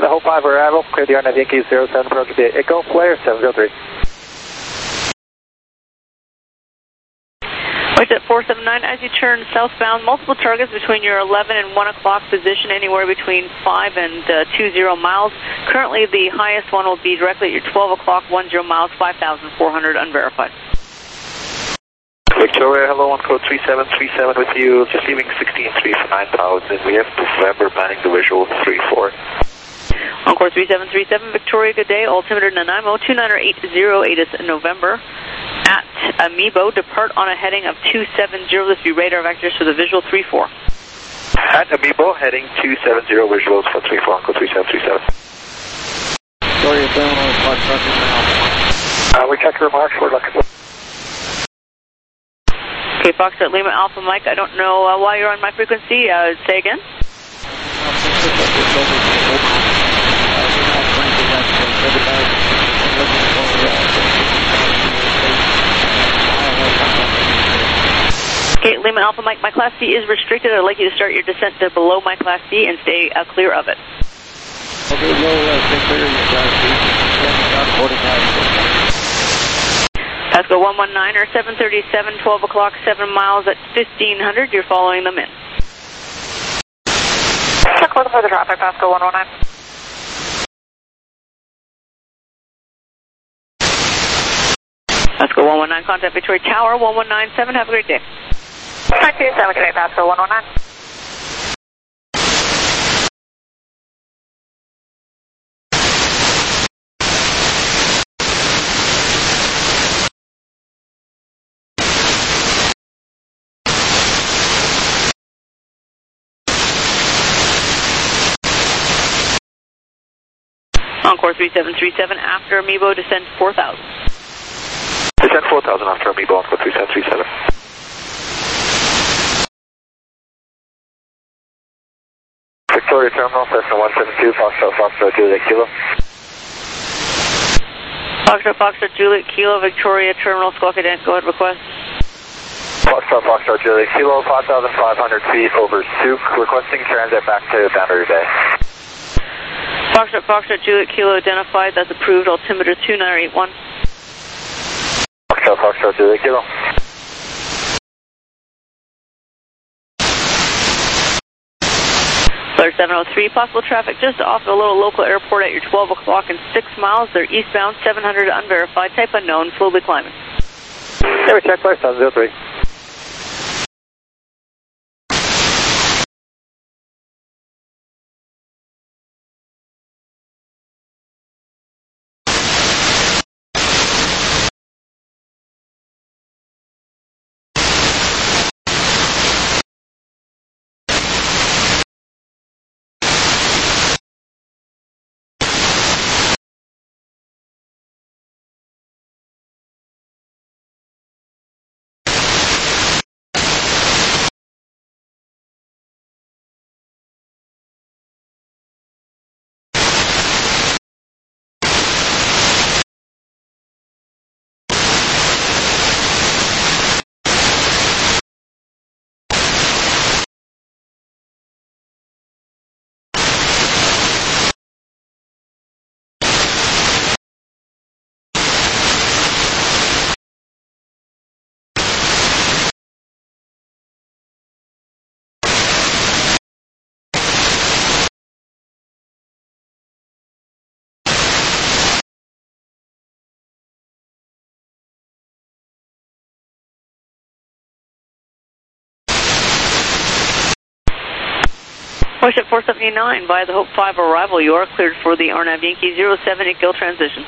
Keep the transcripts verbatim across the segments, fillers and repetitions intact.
the Hope five arrival, clear the R nine Yankee zero seven, approach via Echo, flare seven zero three. At four seven nine, as you turn southbound, multiple targets between your eleven and one o'clock position, anywhere between five and uh, two zero miles. Currently, the highest one will be directly at your twelve o'clock, one zero miles, five thousand four hundred unverified. Victoria, hello, one code three seven three seven with you, just leaving sixteen three for nine thousand. We have November banning the visual three four. Encore three seven three seven, Victoria, good day. Altimeter Nanaimo, two nine eight zero eight is November. At Amiibo, depart on a heading of two seven zero. This will be radar vectors for the visual three four. At Amiibo, heading two seven zero, visuals for three four, Uncle three seven three seven. Victoria, Terminal, Foxtrot, uh, we check your remarks, we're looking. Okay, Foxtrot, Lima, Alpha, Mike, I don't know uh, why you're on my frequency. Uh, say again. Okay, Lima Alpha Mike, my Class C is restricted. I'd like you to start your descent to below my Class C and stay uh, clear of it. Okay, low, uh, stay clear of your Class C. Pasco one one nine or seven thirty-seven, twelve o'clock, seven miles at fifteen hundred. You're following them in. Check for the further traffic, Pasco one one nine. Pasco one one nine, contact Victoria Tower one one nine seven. Have a great day. nine two seven, good day, Pasco one one nine. Encore three seven three seven, after Amiibo, descend four thousand. Descend four thousand after Amiibo, Uncle three seven three seven. Victoria Terminal, Cessna one seven two, Foxtrot, Foxtrot, Juliet Kilo. Foxtrot, Foxtrot, Juliet Kilo, Victoria Terminal, Squawk Ident, go ahead, request. Foxtrot, Foxtrot, Juliet Kilo, five thousand five hundred feet over Souk, requesting transit back to Boundary Bay. Foxtrot, Foxtrot, Juliet Kilo identified, that's approved, altimeter two nine eight one. Foxtrot, Foxtrot, Juliet Kilo. seven oh three, possible traffic just off a little local airport at your twelve o'clock and six miles. They're eastbound, seven hundred unverified, type unknown, slowly climbing. Yeah, we check flight seven zero three. Push at four seventy-nine, via the Hope five arrival, you are cleared for the R N A V Yankee zero seven ICGIL transition.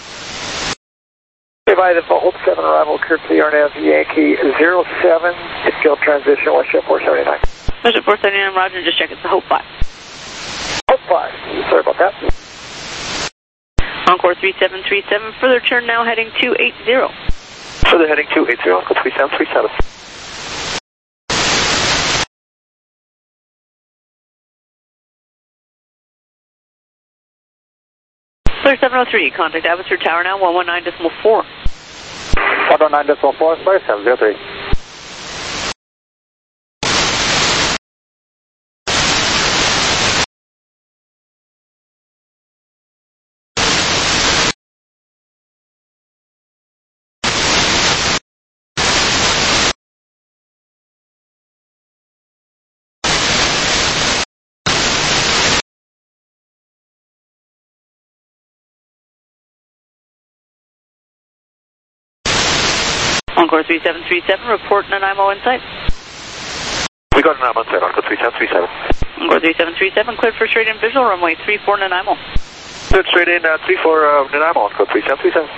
Via the Hope seven arrival, cleared for the R N A V Yankee zero seven ICGIL transition, West Jet four seventy-nine. Push at four seventy-nine, Roger, just check, it's the Hope five. Hope five, sorry about that. Encore three seven three seven, further turn now heading two eight zero. Further heading two eight zero, Uncle three seven three seven. seven oh three, contact Abbotsford Tower now, one one nine decimal four. one one nine decimal four, seven zero three. Encore three seven three seven, report Nanaimo in sight. We got Nanaimo in sight, Encore three seven three seven. Encore three seven three seven, cleared for straight in visual, runway three four Nanaimo. Good, straight in, uh, three four uh, Nanaimo, Encore three seven three seven.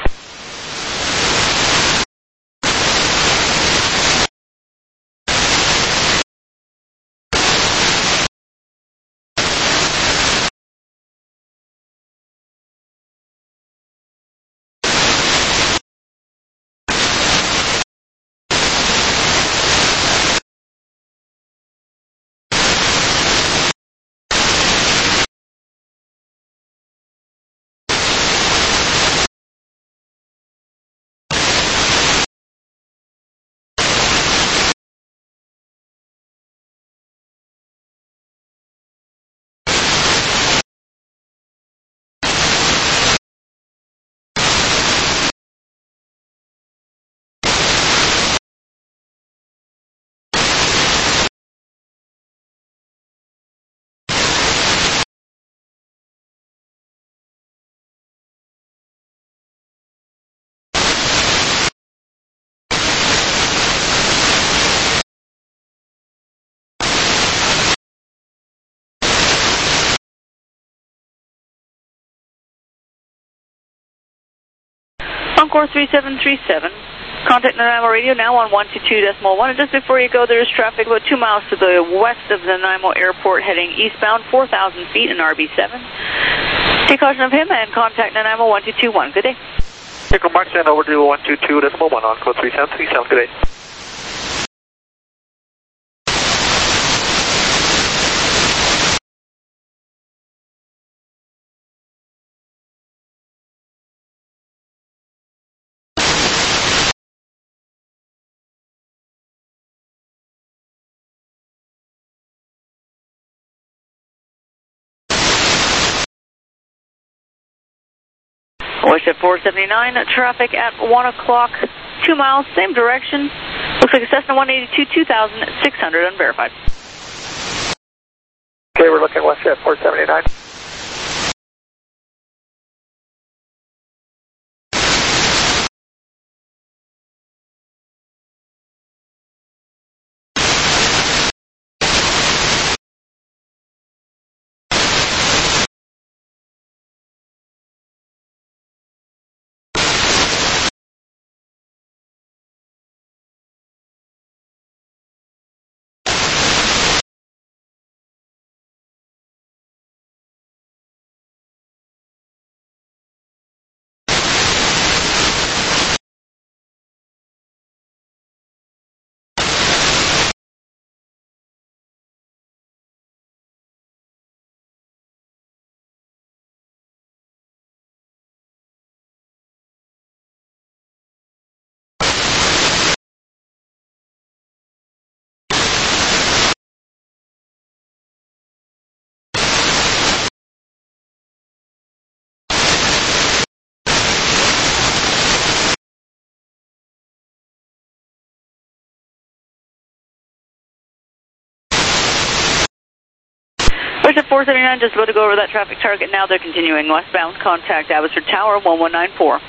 Encore three seven three seven. Contact Nanaimo radio now on one two two point one. And just before you go, there's traffic about two miles to the west of Nanaimo Airport heading eastbound, four thousand feet in R B seven. Take caution of him and contact Nanaimo one two two one. Good day. Echo Mark, send over to one two two point one, Encore three seven three seven. Good day. WestJet four seventy-nine, traffic at one o'clock, two miles, same direction. Looks like a Cessna one eighty-two, two thousand six hundred, unverified. Okay, we're looking WestJet four seventy-nine. WestJet four seventy-nine, just about to go over that traffic target now. They're continuing westbound. Contact Abbotsford Tower one one nine four.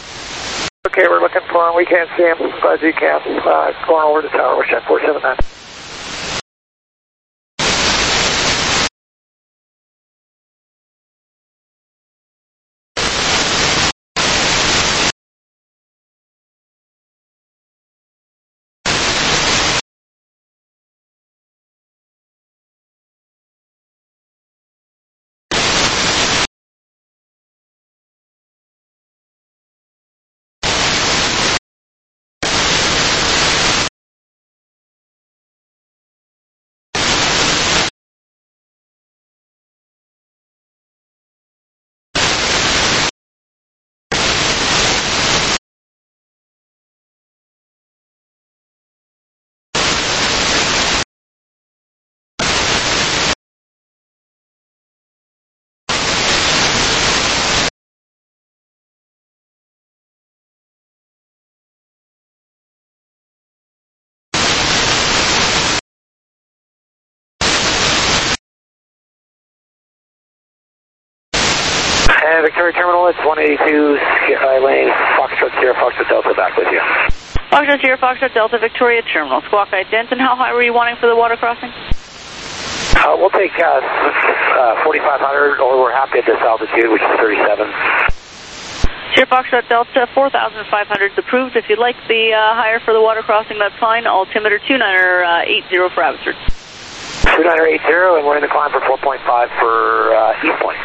Okay, we're looking for him. We can't see him. Glad you can. Uh, going over the tower, WestJet four seventy-nine. And Victoria Terminal, it's one eighty-two, Sky Lane, Foxtrot Sierra, Foxtrot Delta, back with you. Foxtrot Sierra Foxtrot Delta Victoria Terminal, Squawk Ident, and how high were you wanting for the water crossing? Uh, we'll take uh, uh, forty-five hundred, or we're happy at this altitude, which is thirty-seven. Sierra Foxtrot Delta, four thousand five hundred is approved. If you'd like the uh, higher for the water crossing, that's fine. Altimeter two niner eight zero for Abbotsford. two niner eight zero, and we're in the climb for four point five for uh, East Point.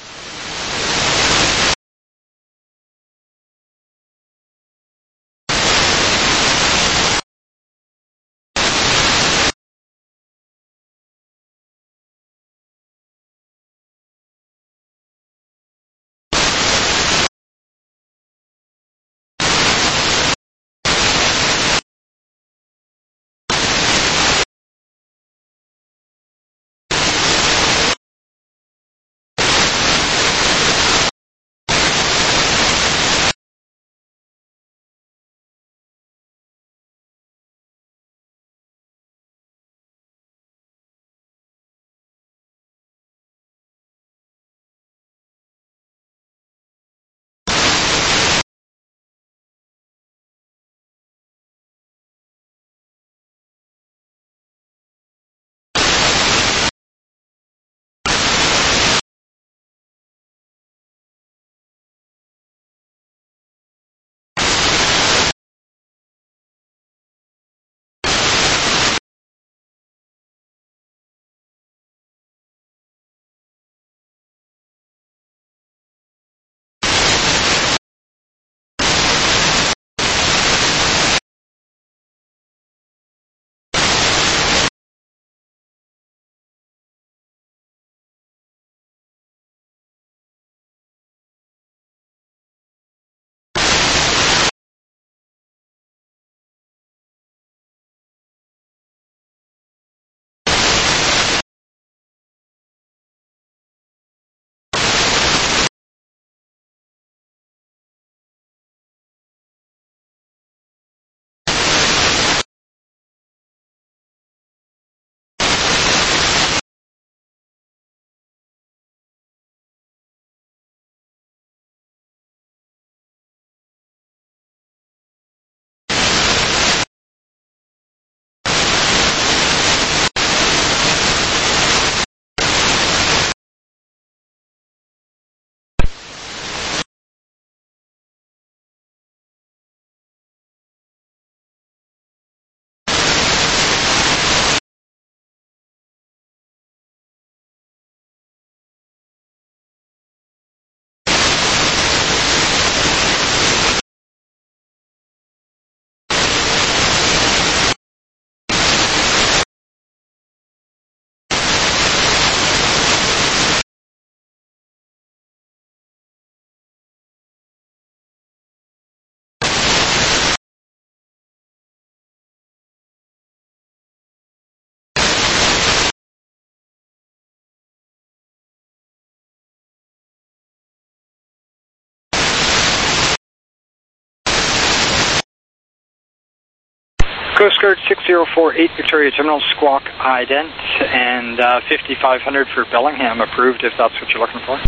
Coast Guard six zero four eight Victoria Terminal, Squawk Ident, and uh, fifty-five hundred for Bellingham approved if that's what you're looking for.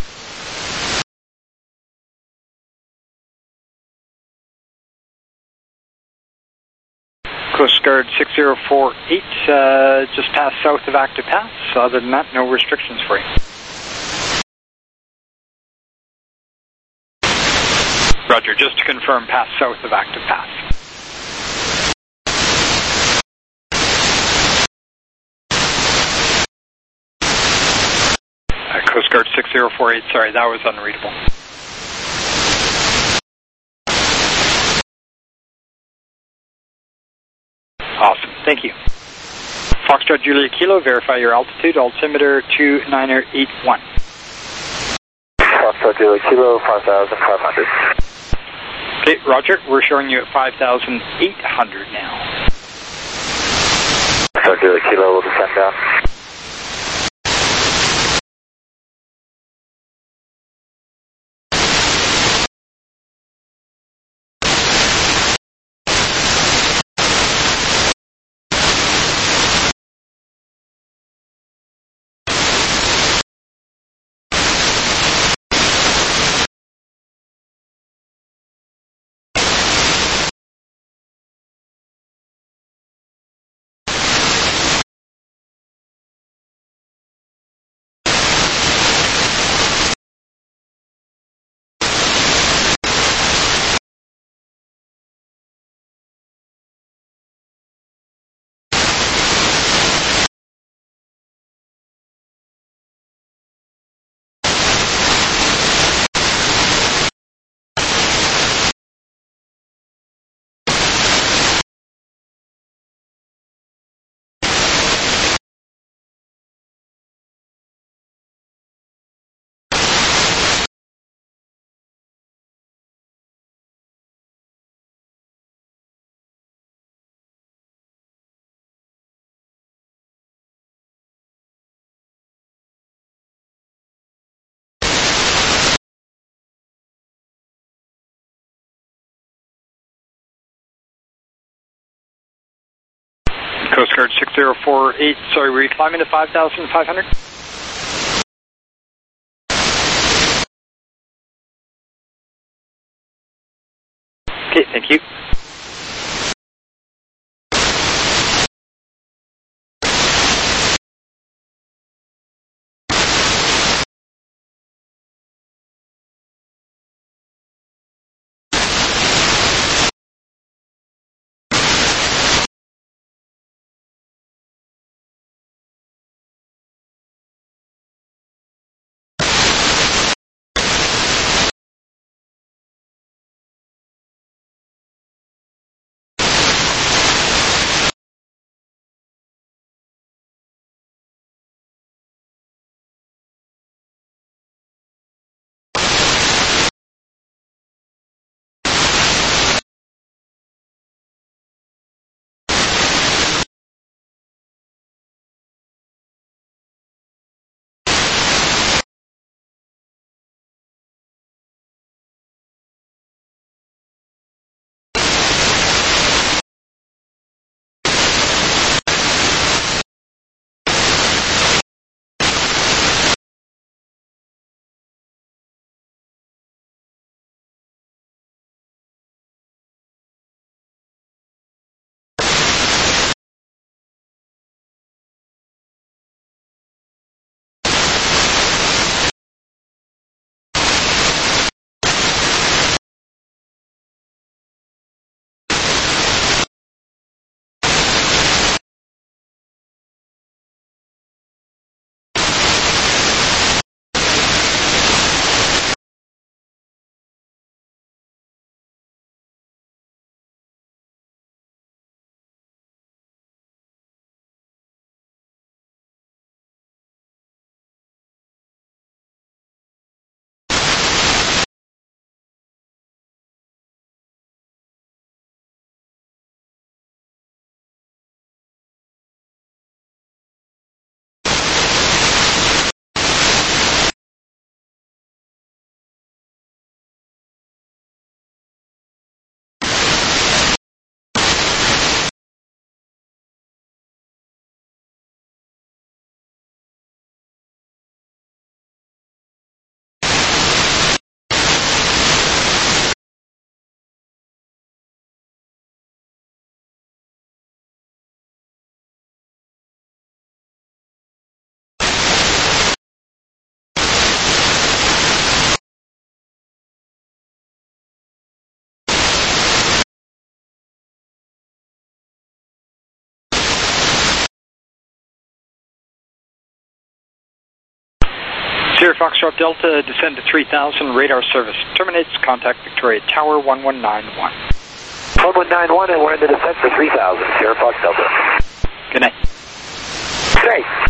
Coast Guard six zero four eight, uh, just past south of Active Pass. Other than that, no restrictions for you. Roger, just to confirm, past south of Active Pass. Coast Guard six zero four eight, sorry, that was unreadable. Awesome, thank you. Foxtrot Julia Kilo, verify your altitude, altimeter two niner eight one. Foxtrot Julia Kilo, five thousand five hundred. Okay, Roger, we're showing you at five thousand eight hundred now. Foxtrot Julia Kilo will descend down. Coast Guard six zero four eight, sorry, were you climbing to five thousand five hundred? Okay, thank you. Sierra Foxtrot Delta, descend to three thousand, radar service terminates, contact Victoria Tower one one nine one. one one nine one, and we're in the descent for three thousand, Sierra Fox Delta. Good night. Good night.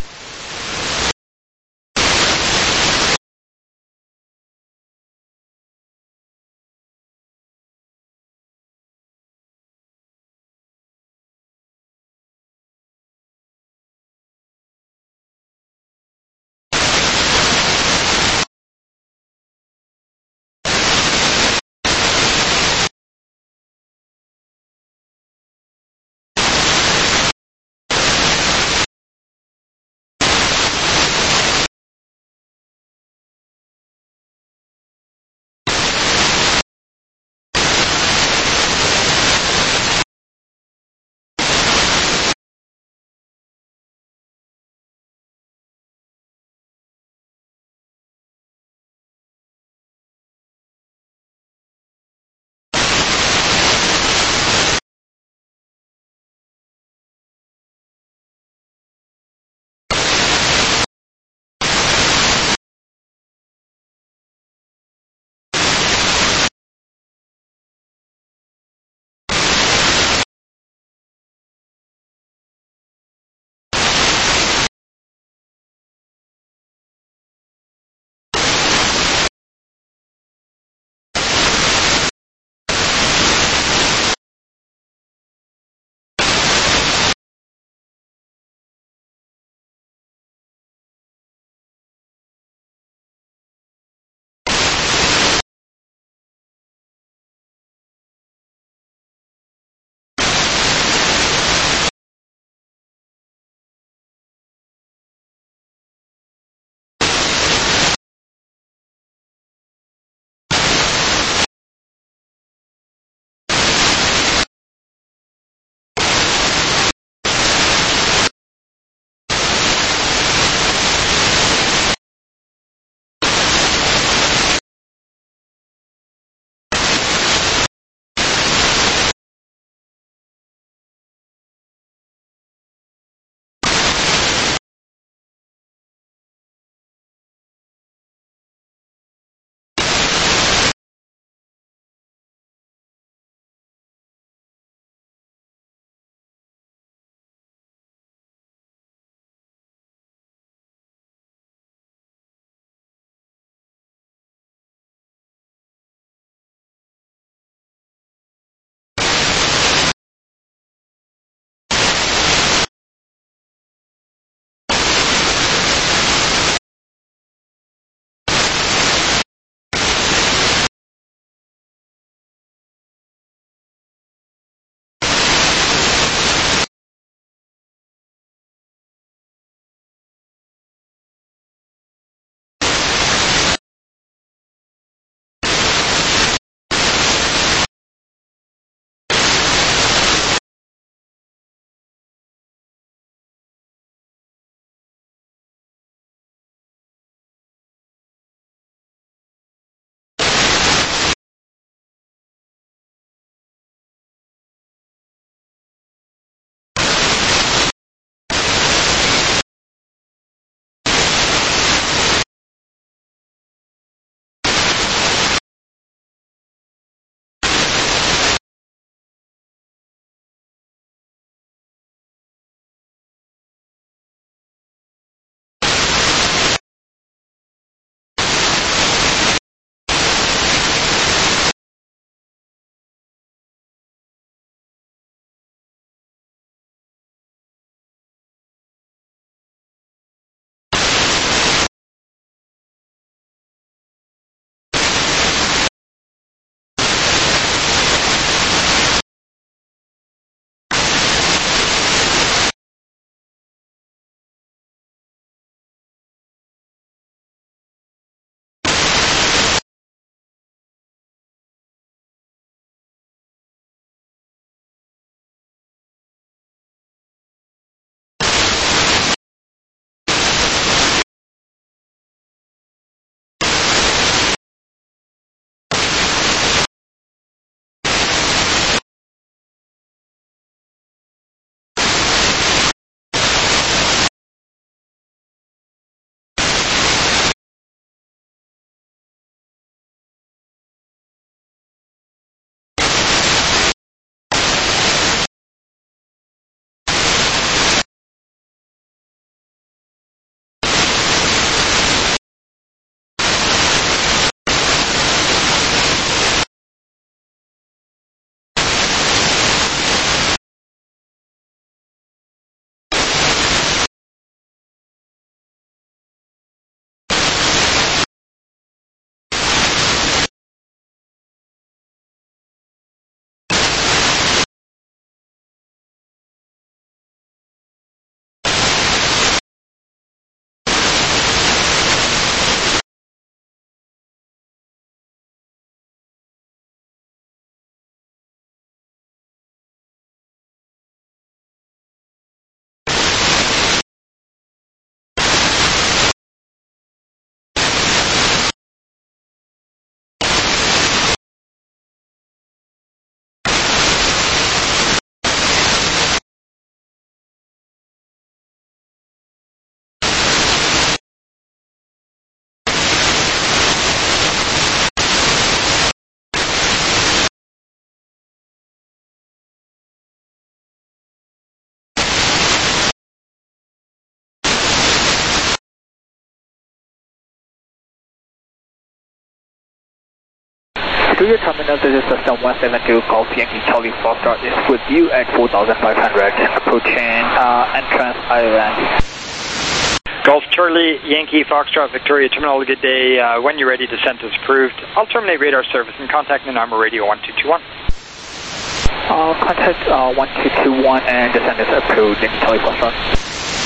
to your terminal, this is System one seven two Golf Yankee Charlie Foxtrot is with you at four thousand five hundred, approaching uh, entrance island. Golf Charlie Yankee Foxtrot Victoria Terminal, good day. Uh, when you're ready, descent is approved. I'll terminate radar service and contact Nanaimo Radio one two two one. Uh, contact uh, one two two one and descent is approved, Yankee Charlie Foxtrot.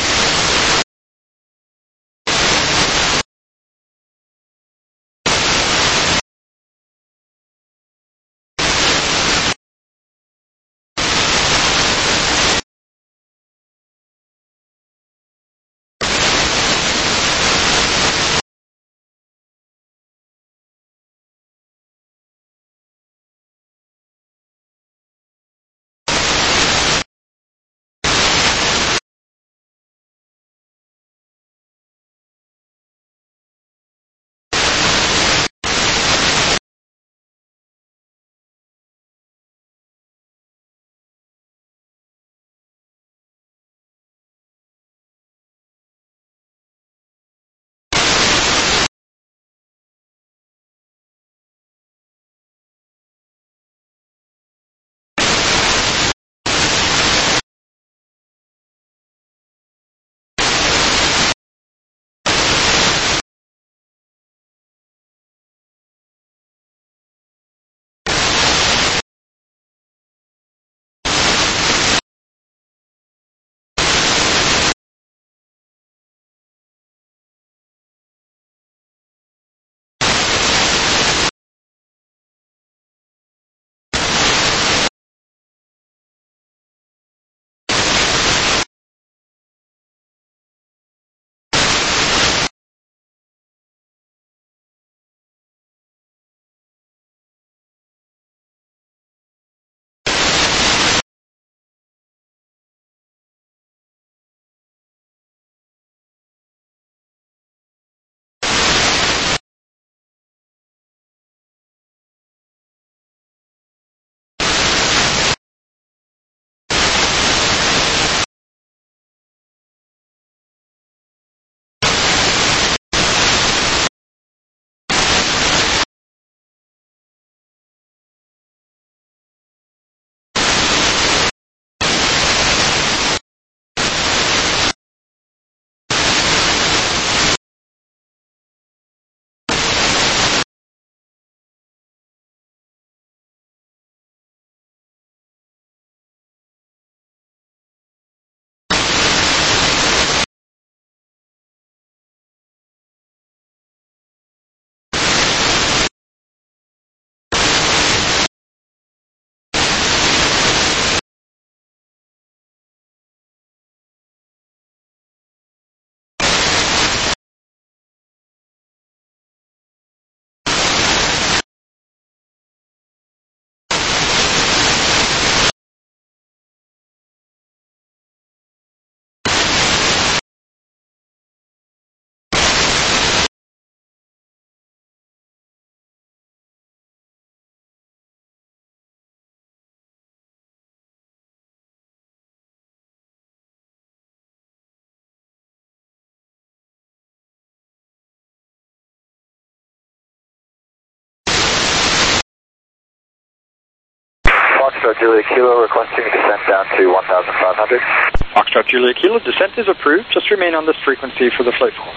Foxtrot Juliet Kilo requesting descent down to one thousand five hundred. Foxtrot Juliet Kilo, descent is approved. Just remain on this frequency for the flight call.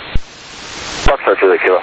Foxtrot Juliet Kilo.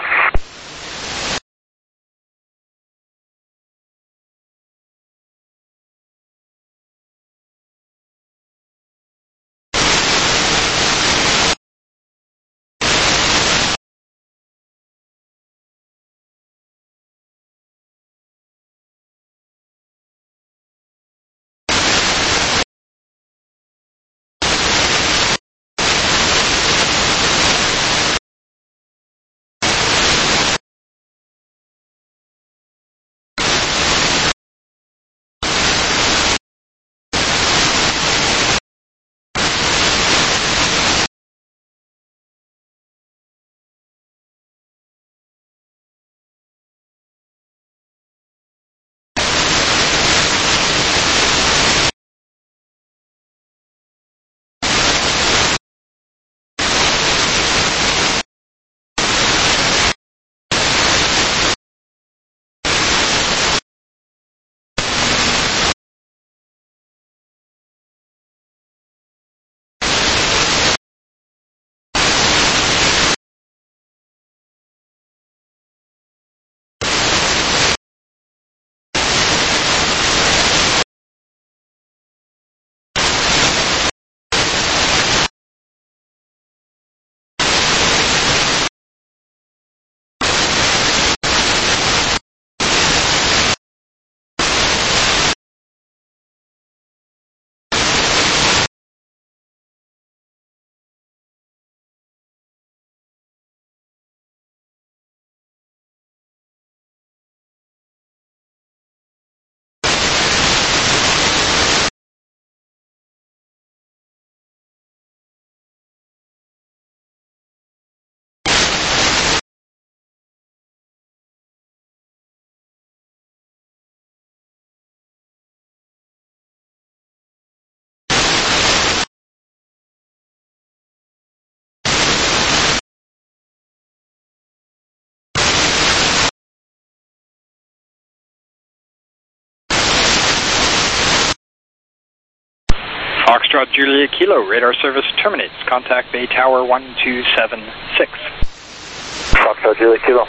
Foxtrot Julia Kilo, radar service terminates. Contact Bay Tower one two seven six. Foxtrot Julia Kilo.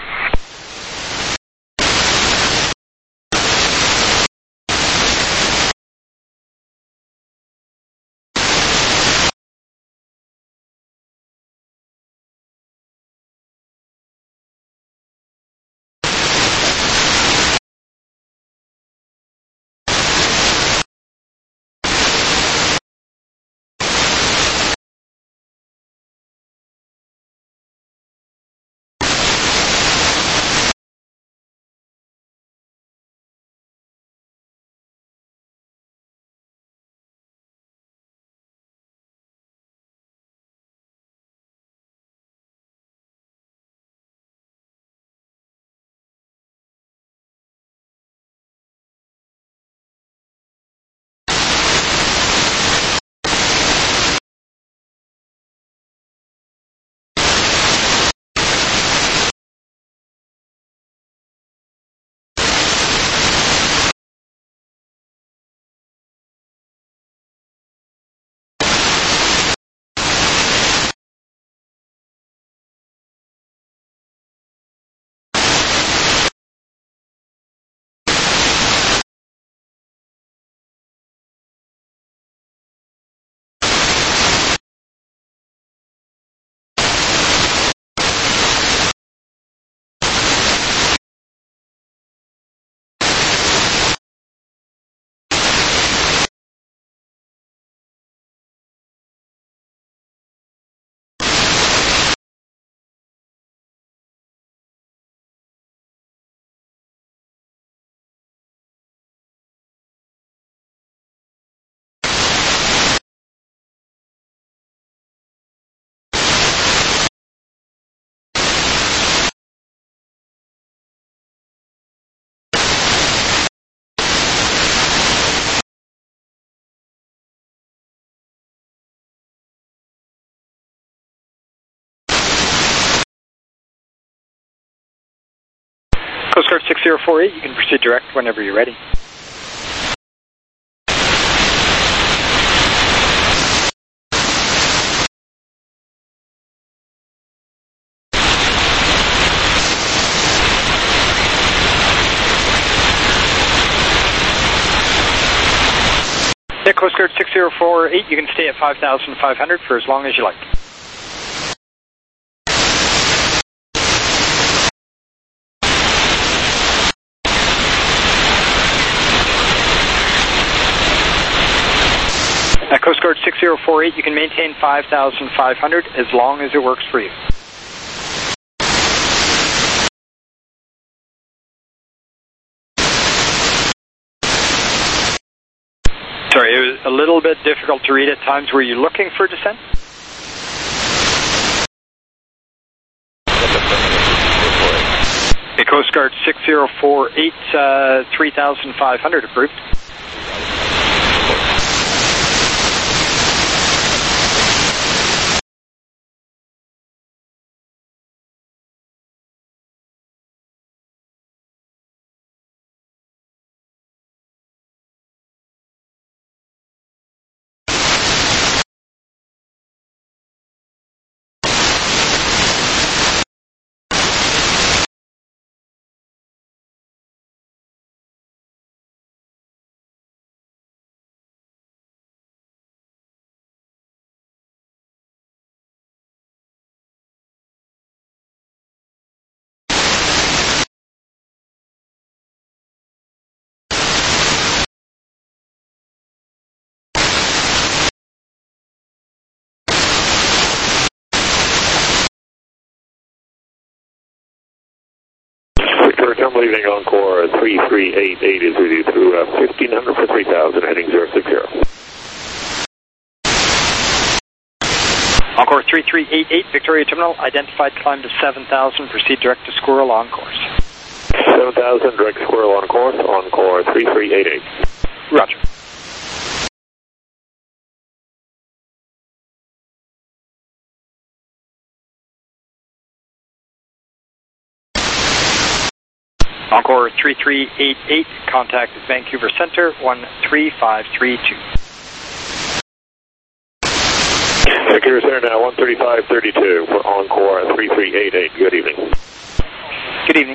Coast Guard six zero four eight, you can proceed direct whenever you're ready. Yeah, Coast Guard six zero four eight, you can stay at five thousand five hundred for as long as you like. At Coast Guard six zero four eight, you can maintain five thousand five hundred as long as it works for you. Sorry, it was a little bit difficult to read at times. Were you looking for descent? Okay, Coast Guard six zero four eight, uh, three thousand five hundred approved. I'm leaving Encore three three eight eight is with you through uh, fifteen hundred for three thousand, heading zero six zero. Encore three three eight eight, Victoria Terminal, identified climb to seven thousand, proceed direct to Squirrel on course. seven thousand, direct Squirrel on course, Encore three three eight eight. Roger. Encore three three eight eight, contact Vancouver Centre one three five three two. Clear center now, one thirty-five thirty-two for Encore three three eight eight. Good evening. Good evening.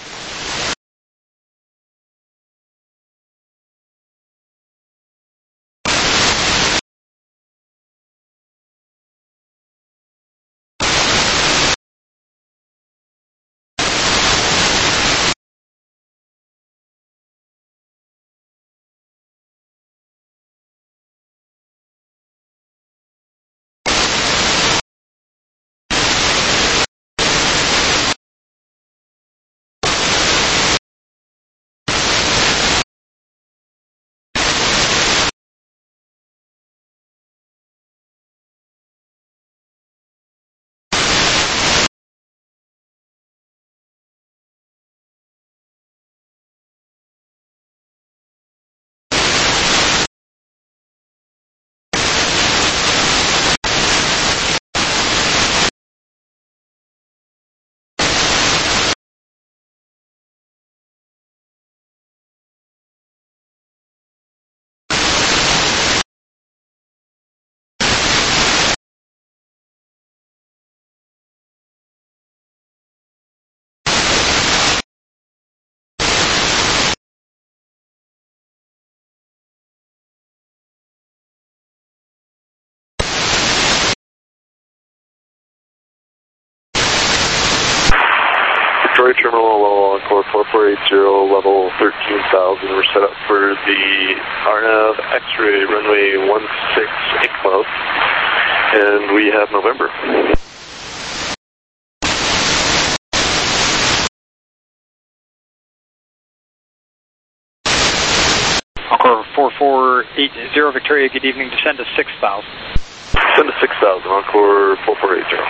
Victoria Terminal, Encore four four eight zero, level thirteen thousand. We're set up for the R N A V X-ray runway one six eight cloud, and we have November. Encore four four eight zero, Victoria, good evening, descend to six thousand. Descend to six thousand, Encore four four eight zero.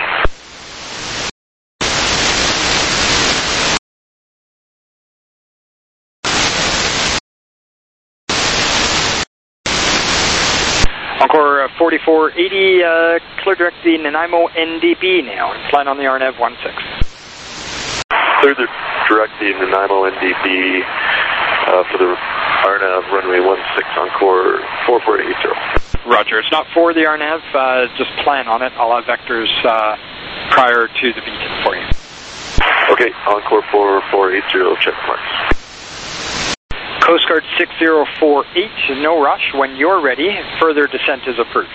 Encore uh, forty-four eighty, uh, clear direct the Nanaimo N D B now, and plan on the R N A V one six. Clear the direct the Nanaimo N D B uh, for the R N A V runway one six, Encore four four eight zero. Roger, it's not for the R N A V, uh, just plan on it. I'll have vectors uh, prior to the beacon for you. Okay, Encore four four eight zero, check marks. Coast Guard six zero four eight, no rush. When you're ready, further descent is approved.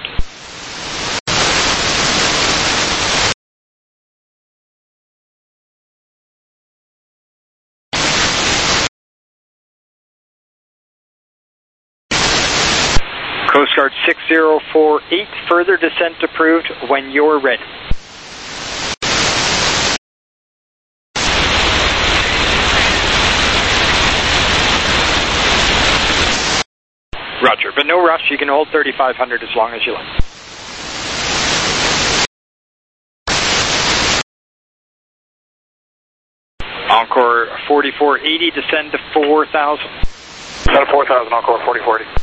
Coast Guard six zero four eight, further descent approved when you're ready. Roger, but no rush. You can hold thirty-five hundred as long as you like. Encore forty-four eighty, descend to four thousand. Descend to four thousand, Encore forty-four eighty.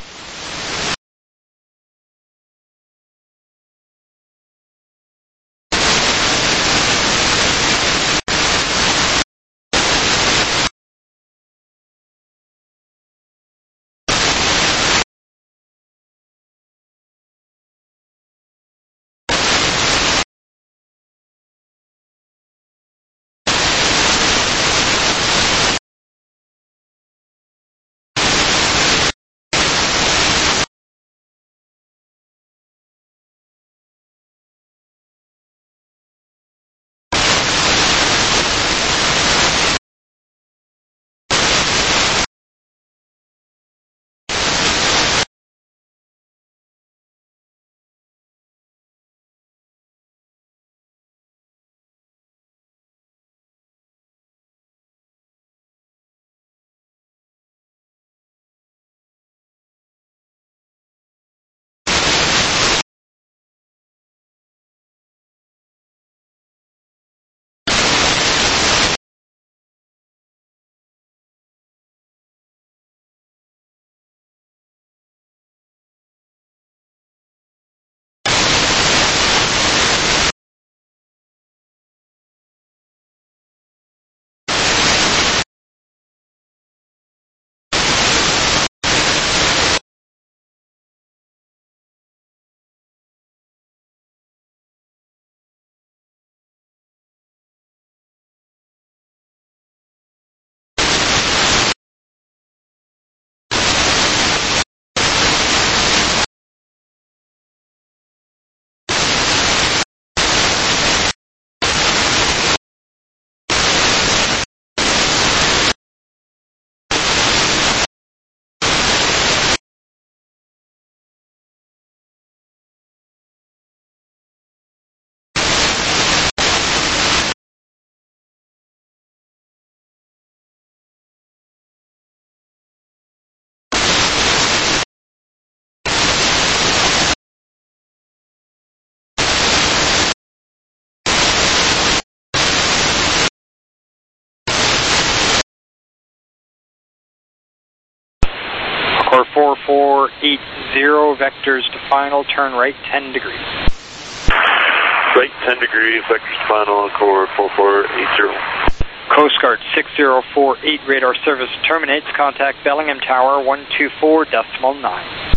Encore four four eight zero, vectors to final, turn right ten degrees. Right ten degrees, vectors to final, Encore four four eight zero. Coast Guard six zero four eight, radar service terminates, contact Bellingham Tower one two four decimal nine.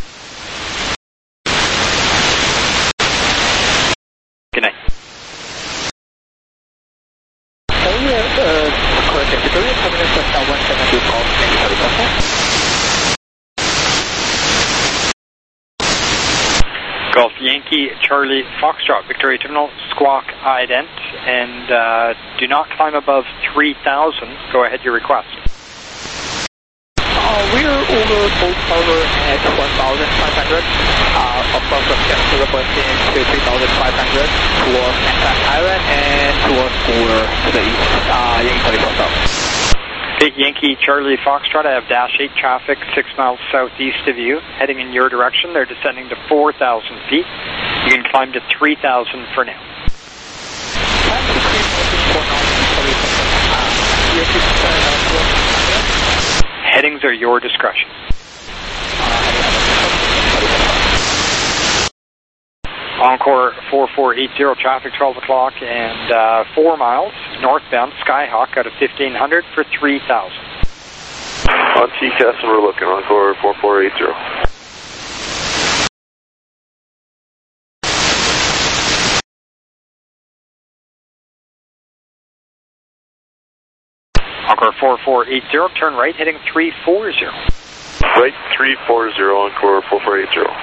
Good night. Golf Yankee Charlie Foxtrot, Victoria Terminal, squawk ident, and uh, do not climb above three thousand. Go ahead, your request. Uh, we're over both tower at one thousand five hundred. Uh, of course, we're requesting to three thousand five hundred towards Anzac Island and towards Boulder to the east. Uh, Yankee Charlie Foxtrot. Yankee Charlie Foxtrot, I have dash eight traffic six miles southeast of you, heading in your direction. They're descending to four thousand feet. You can climb to three thousand for now. Headings are your discretion. Encore four four eight zero, traffic twelve o'clock and uh, four miles northbound, Skyhawk out of fifteen hundred for three thousand. On T C A S, and we're looking, Encore four four eight zero. Encore four four eight zero, turn right, heading three four zero. Right three four zero, Encore four four eight zero.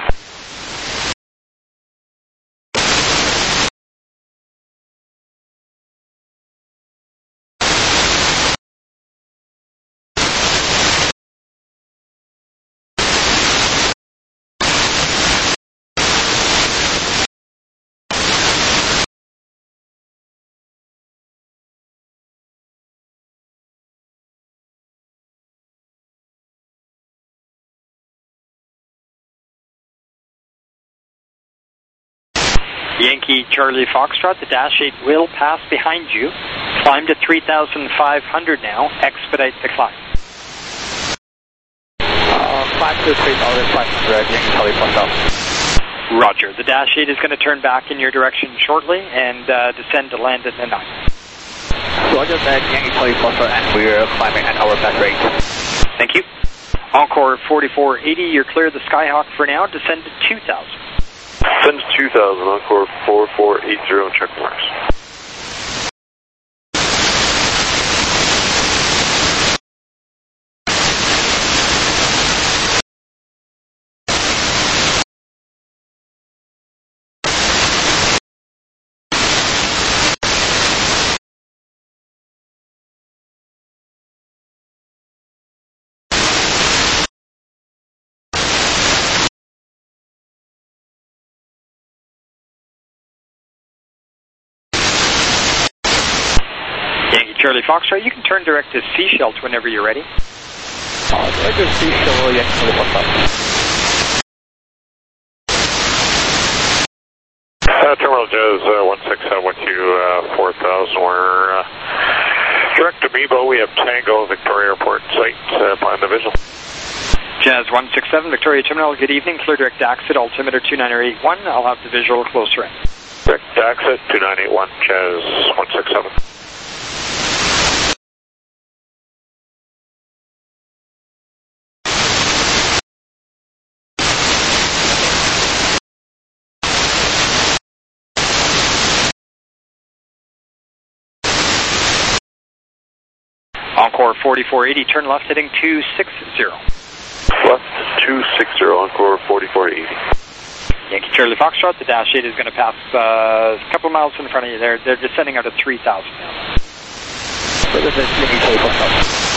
Yankee Charlie Foxtrot, the dash eight will pass behind you. Climb to three thousand five hundred now. Expedite the climb. Uh, climb to three thousand five hundred, Yankee Charlie Foxtrot. Roger. The dash eight is going to turn back in your direction shortly and uh, descend to land at the nine. Roger that, Yankee Charlie Foxtrot, and we're climbing at our best rate. Thank you. Encore forty-four eighty, you're clear of the Skyhawk for now. Descend to two thousand. Send to two thousand, Encore four four eight zero, check marks. Charlie Foxtrot, you can turn direct to Seashell whenever you're ready. Uh, direct to Seashell, Yankee Charlie Foxtrot. Uh, Terminal Joe's uh, one six seven one two, uh, four thousand. We're uh, direct to Mebo. We have Tango, Victoria Airport site, uh, behind the visual. Jazz one six seven, Victoria Terminal, good evening. Clear direct exit, altimeter two nine eight one. I'll have the visual closer in. Direct exit, two nine eight one, Jazz one six seven. Encore forty-four eighty, turn left heading two six zero. Left two six zero, Encore forty-four eighty. Yankee Charlie Foxtrot, the dash eight is going to pass uh, a couple of miles in front of you. They're, they're descending out of three thousand now. Yankee Charlie Foxtrot.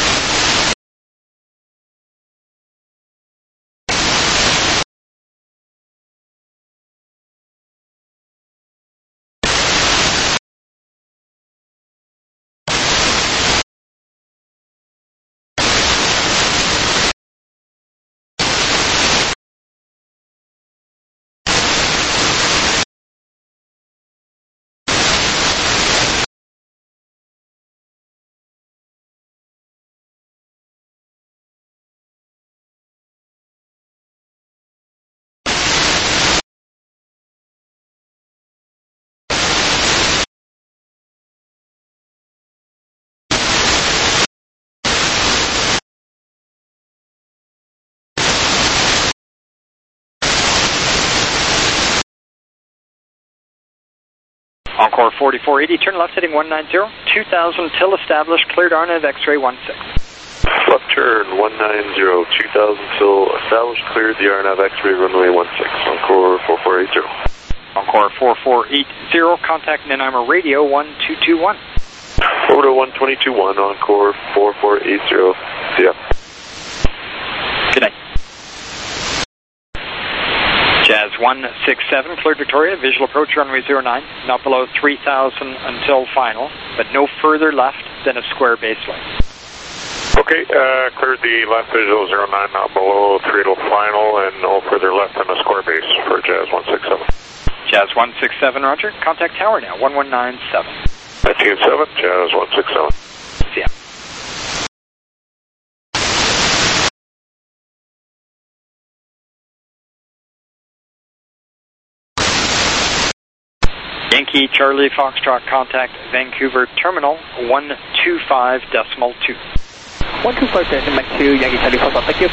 Encore forty-four eighty, turn left heading one nine zero, two thousand till established, cleared R N A V X-ray one six. Left turn one nine zero, two thousand till established, cleared the R N A V X-ray runway one six, Encore four four eight zero. Encore four four eight zero, contact Nanaimo radio one two two one. Over to one twenty-two one, Encore four four eight zero, see ya. Good night. Jazz one six seven, cleared Victoria, visual approach runway zero nine, not below three thousand until final, but no further left than a square baseline. Okay, uh, cleared the left visual zero nine, not below three till final, and no further left than a square base for Jazz one six seven. Jazz one six seven, roger, contact tower now, one one nine seven. nineteen seven, Jazz one six seven. See ya. Yankee Charlie Foxtrot, contact Vancouver Terminal one two five decimal two. one two five decimal two, Yankee Charlie Foxtrot, thank you.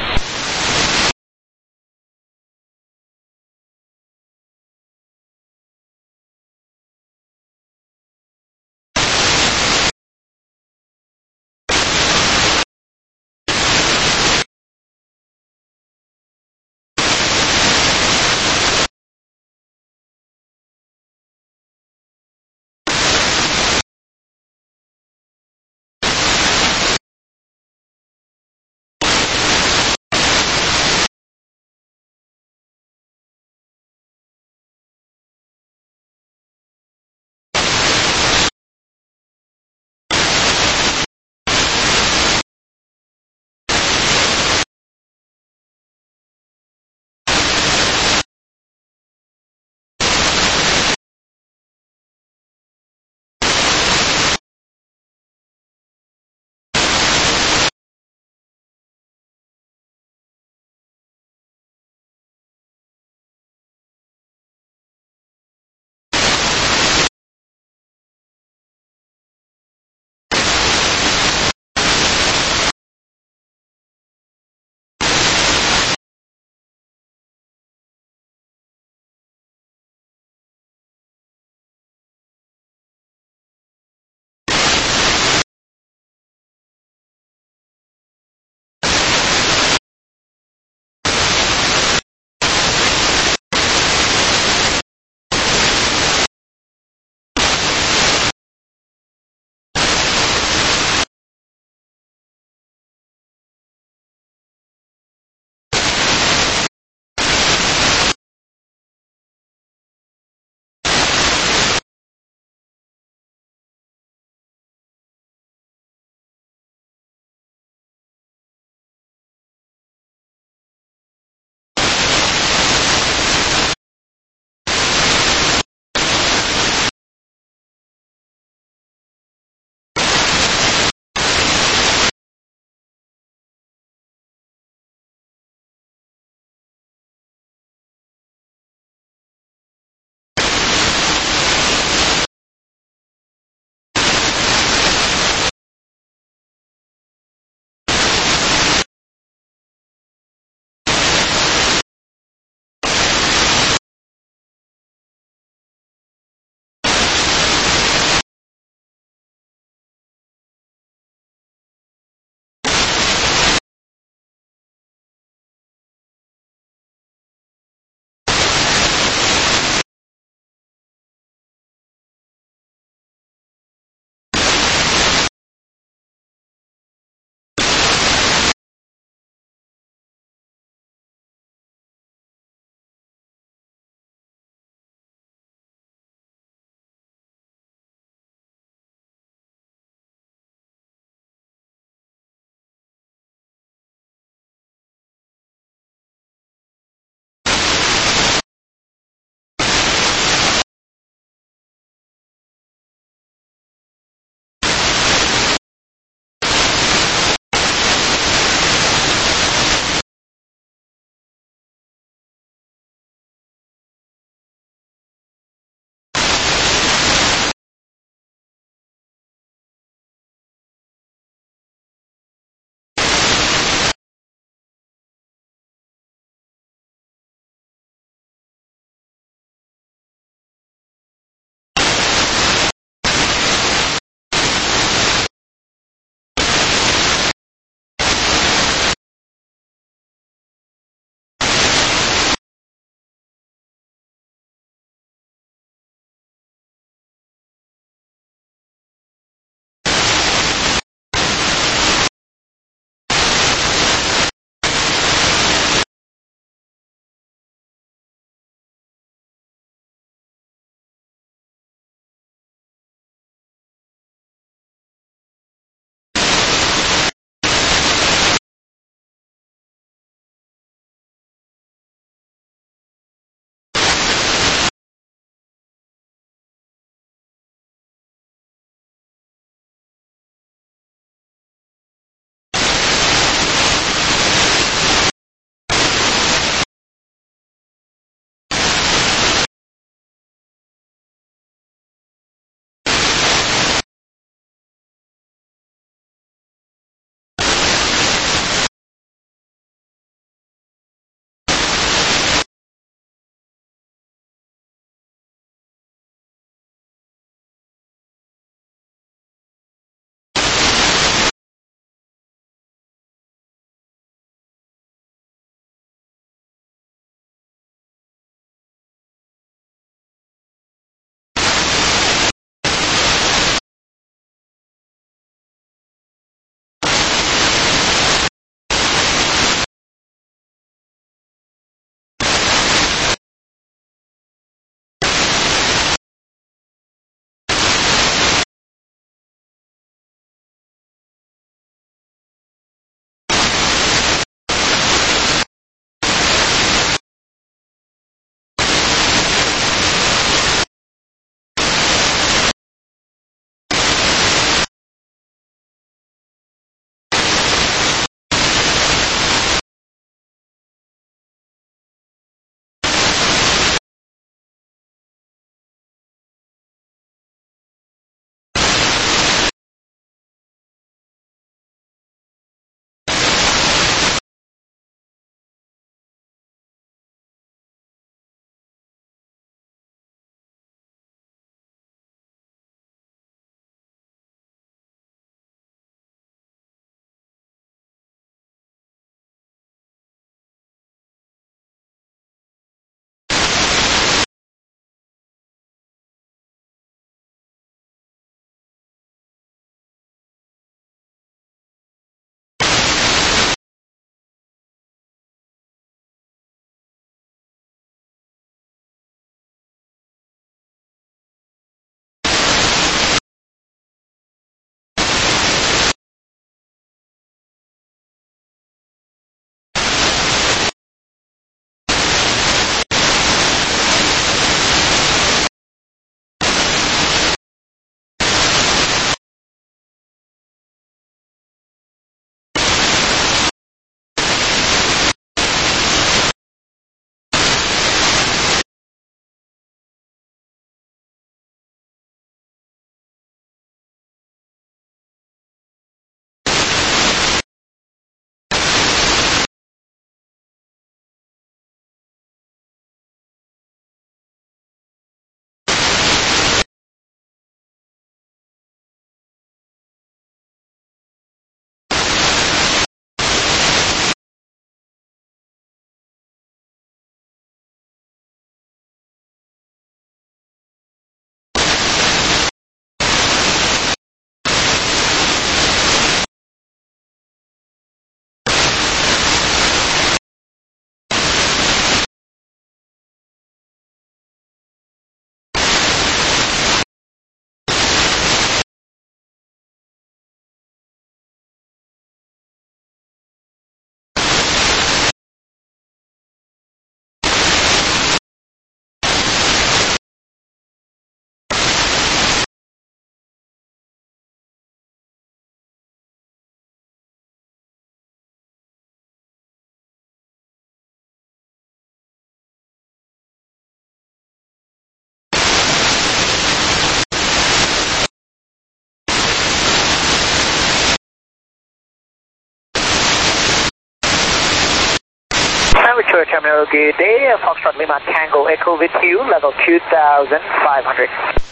Uh, Victoria Terminal, good day. Foxtrot Lima Tango Echo with you, level two thousand five hundred.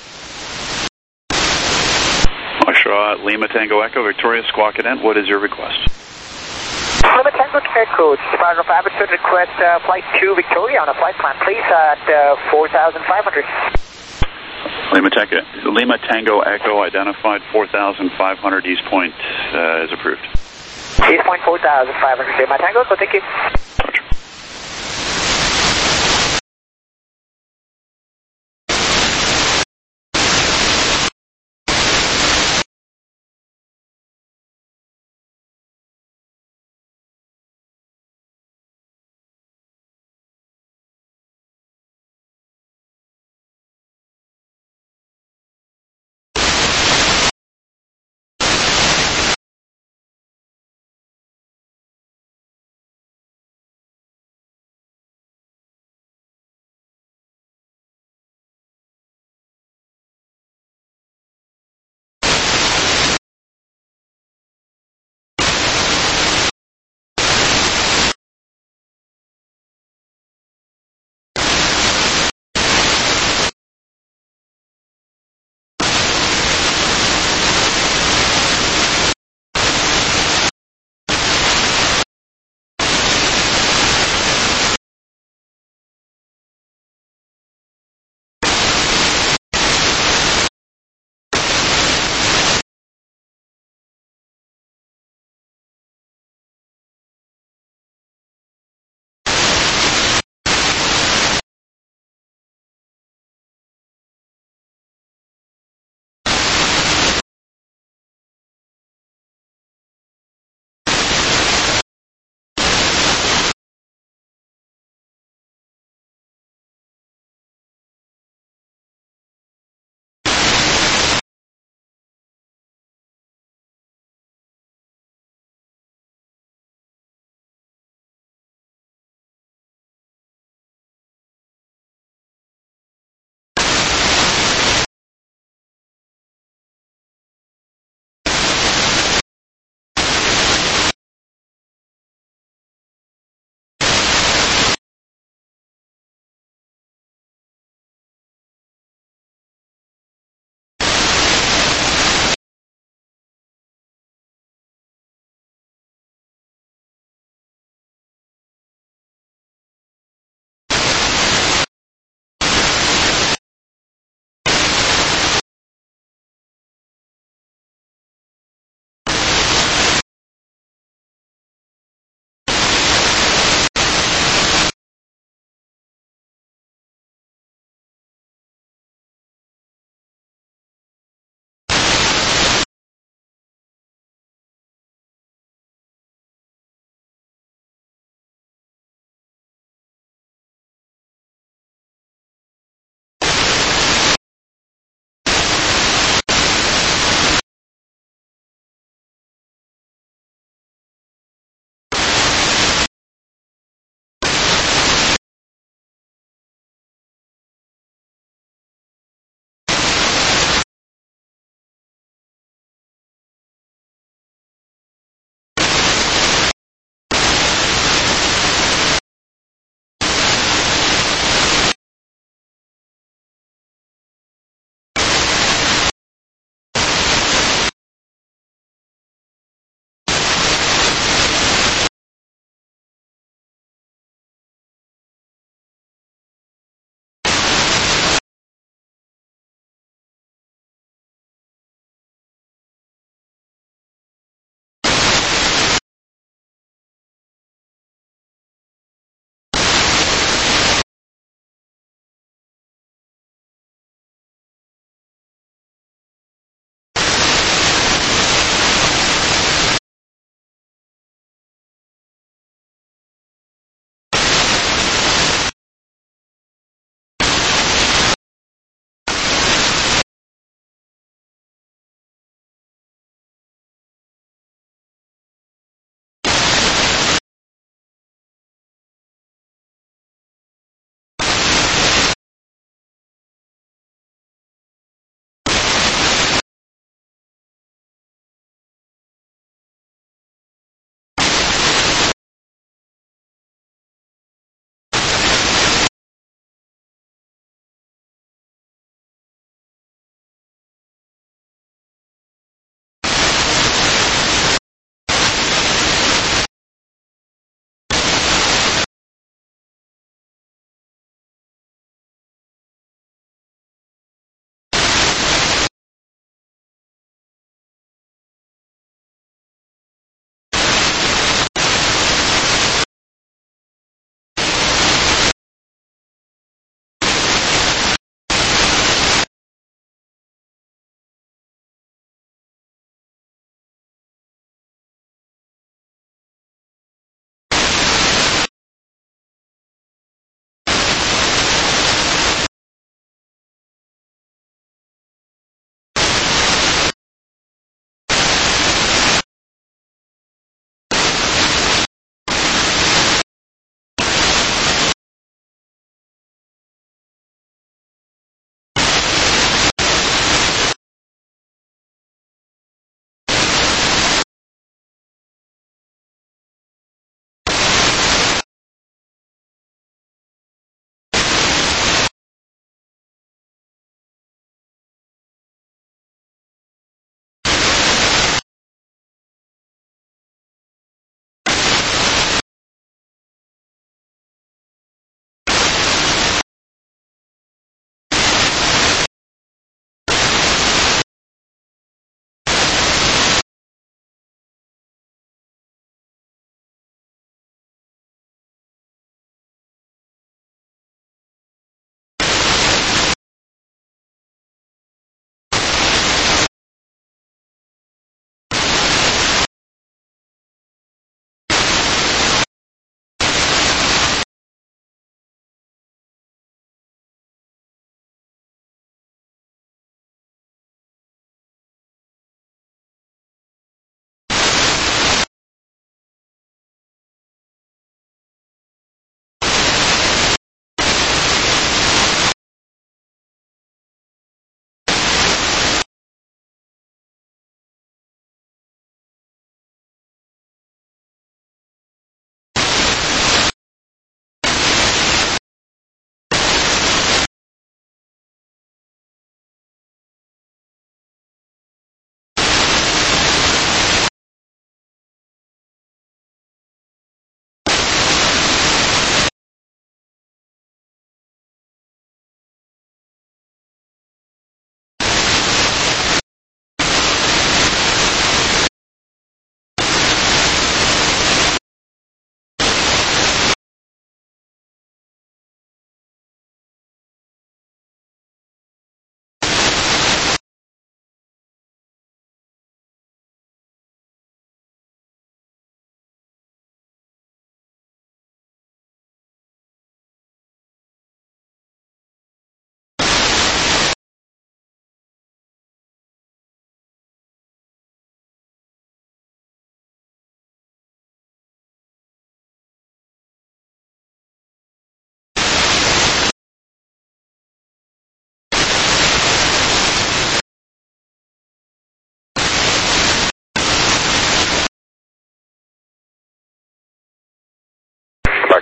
Foxtrot Lima Tango Echo, Victoria Squawk Cadet, what is your request? Lima Tango Echo, Department of Abbotsford, request uh, flight two Victoria on a flight plan, please, at uh, four thousand five hundred. Lima, Tango, Lima Tango Echo identified four thousand five hundred, East Point uh, is approved. East Point four thousand five hundred, Lima Tango, so thank you.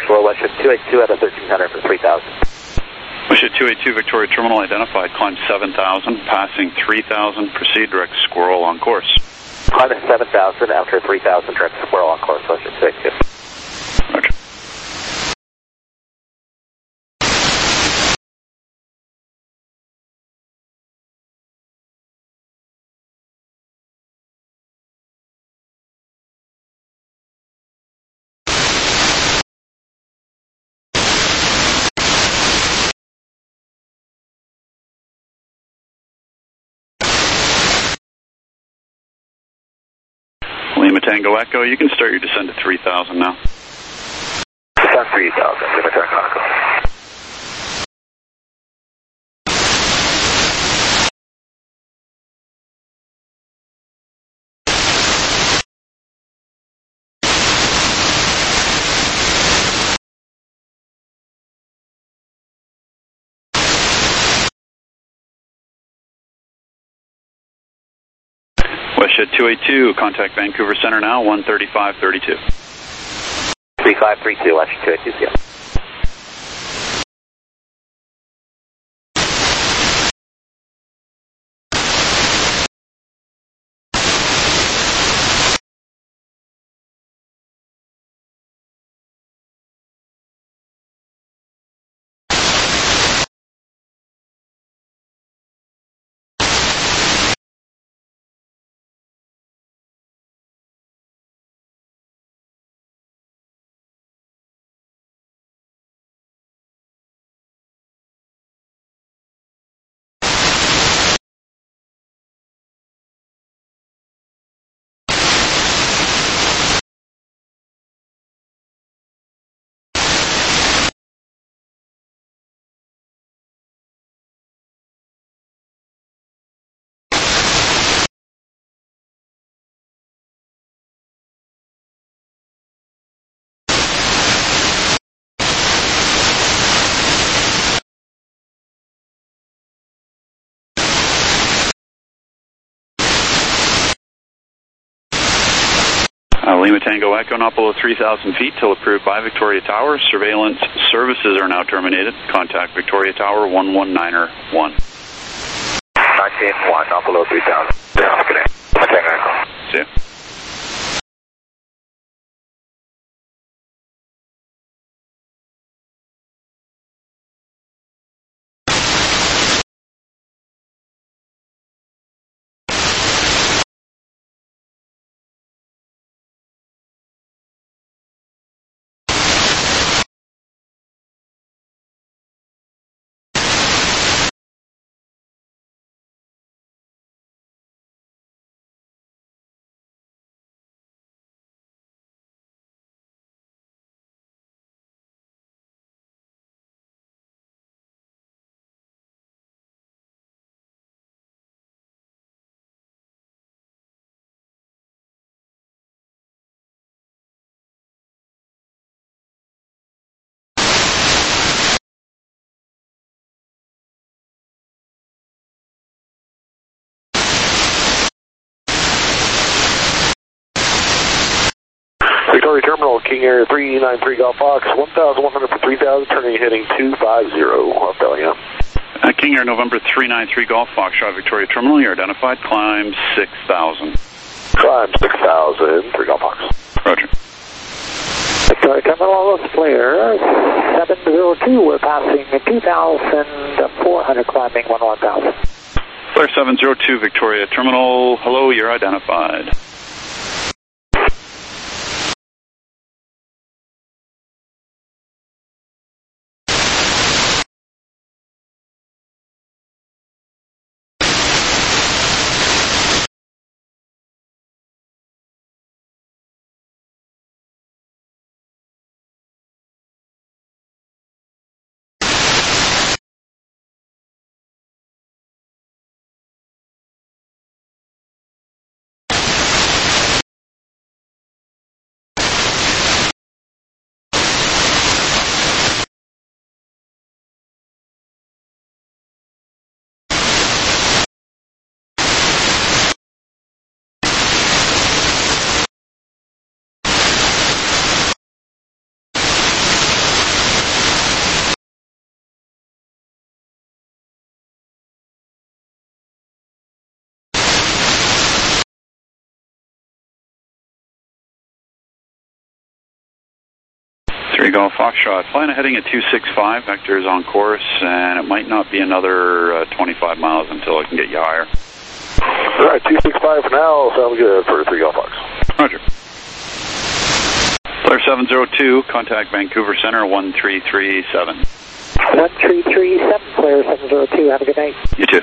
Well, Westship two eighty-two at a thirteen hundred for three thousand. Westship two eighty-two Victoria Terminal identified, climb seven thousand, passing three thousand, proceed direct Squirrel on course. Climb at seven thousand after three thousand, direct Squirrel on course, Westship two eighty-two. Roger. Lima Tango Echo, you can start your descent to three thousand now. Descent three thousand, Lima Tango Echo. Westship two eighty-two, contact Vancouver Center now, one thirty-five thirty-two. three five three two, Westship two eighty-two, yeah. Uh, Lima Tango Echo, not below three thousand feet till approved by Victoria Tower. Surveillance services are now terminated. Contact Victoria Tower one one niner one. nineteen one, not below three thousand. Yeah, okay. Lima Tango Echo. See ya. Victoria Terminal, King Air three nine three Golf Fox, one thousand one hundred for three thousand, turning heading two five zero, I'll tell you. Uh, King Air November three nine three Golf Fox, Victoria Terminal, you're identified, climb six thousand. Climb six thousand, three Golf Fox. Roger. Victoria Terminal, clear. seven zero two, we're passing two thousand four hundred, climbing one one thousand. Clear seven zero two Victoria Terminal, hello, you're identified. Three Golf Foxtrot, flying heading at two six five, vector is on course, and it might not be another uh, twenty-five miles until I can get you higher. All right, two six five for now, sounds good for Three Golf Fox. Roger. Flare seven zero two, contact Vancouver Center one three three seven. one three three seven, Flare seven zero two, have a good night. You too.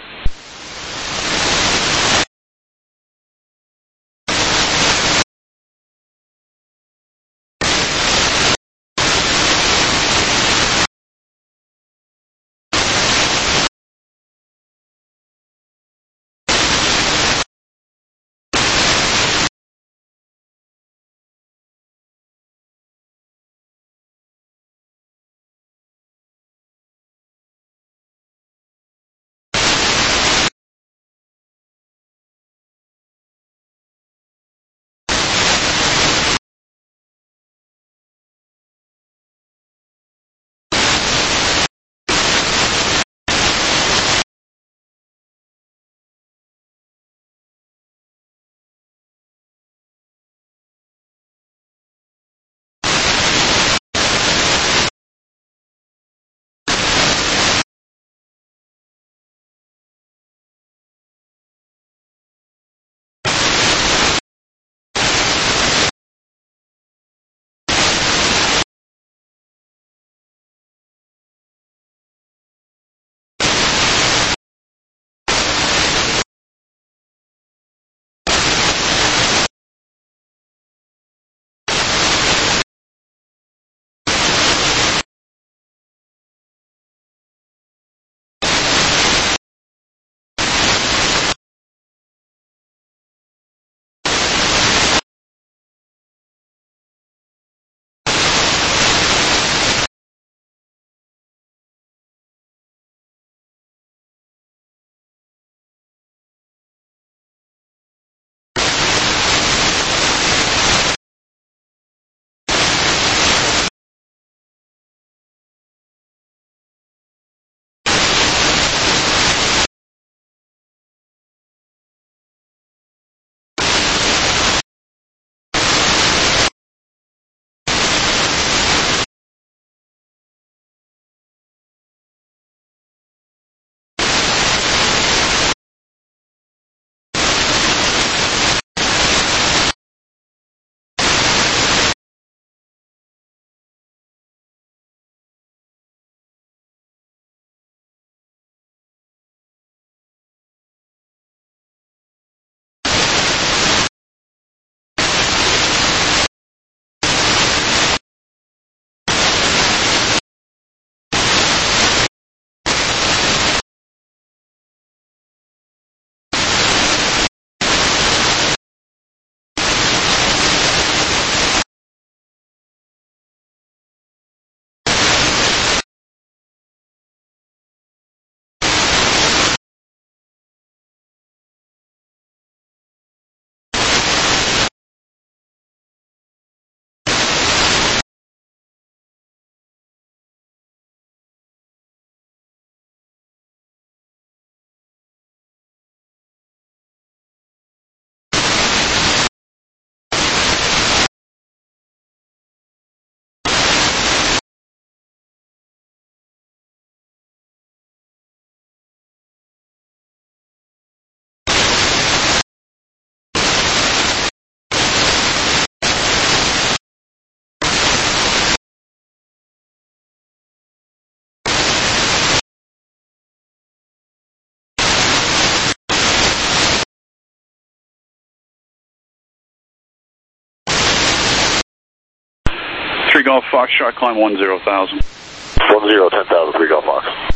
Three Golf Foxtrot, climb one zero thousand. One zero, ten thousand, Three Golf Fox.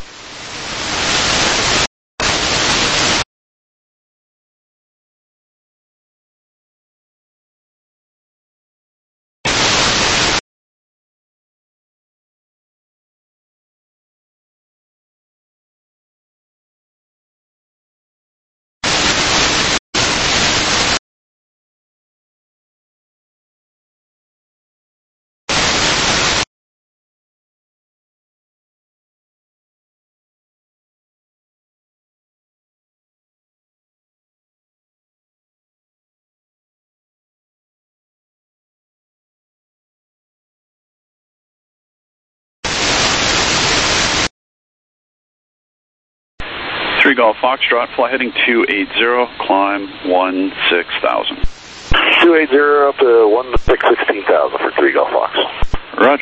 three Golf Foxtrot, fly heading two eighty, climb one six thousand. two eighty up to one six sixteen thousand for three Golf Fox. Roger.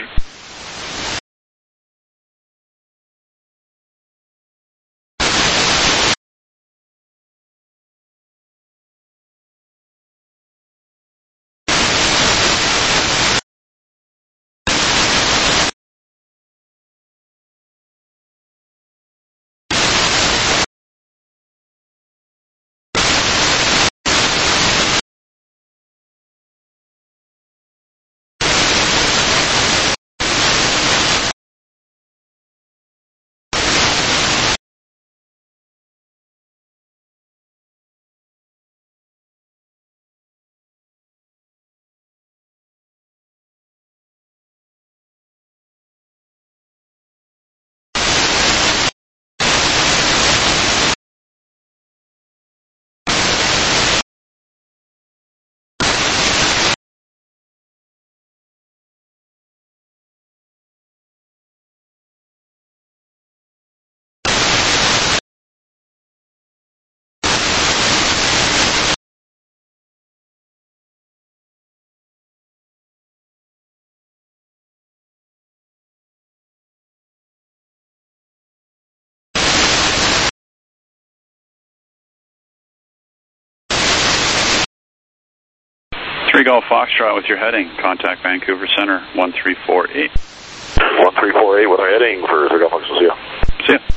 three Golf Foxtrot with your heading. Contact Vancouver Center, one three four eight. one three four eight with our heading for three Golf Fox. See ya. See ya.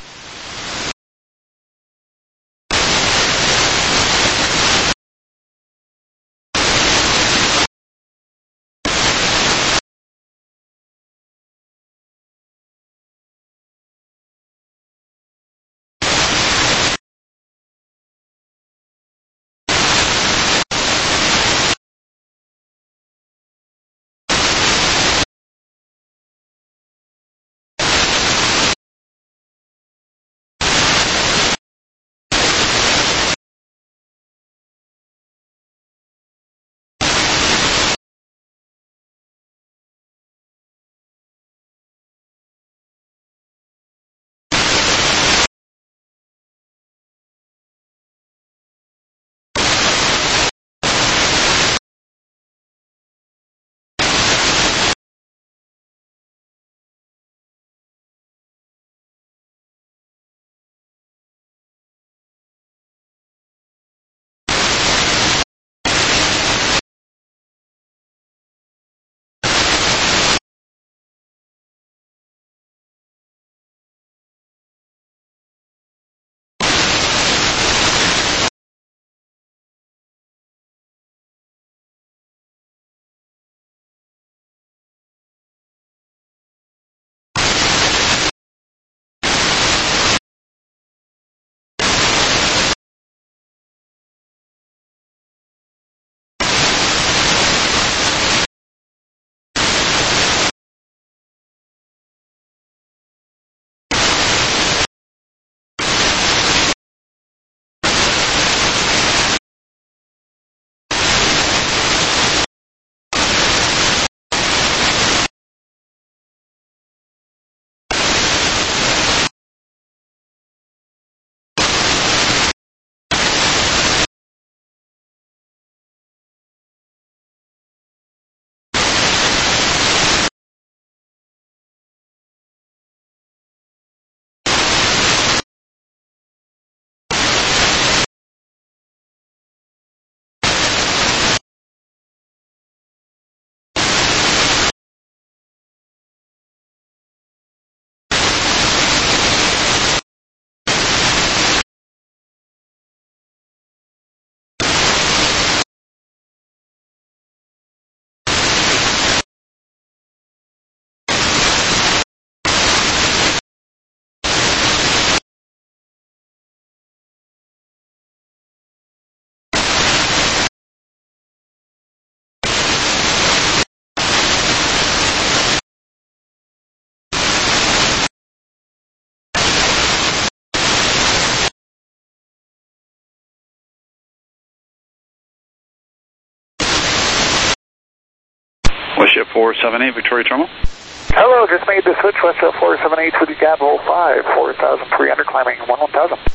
Westjet four seven eight, Victoria Terminal. Hello, just made the switch, Westjet four seven eight with you, Gab five, four thousand three hundred, climbing one one thousand.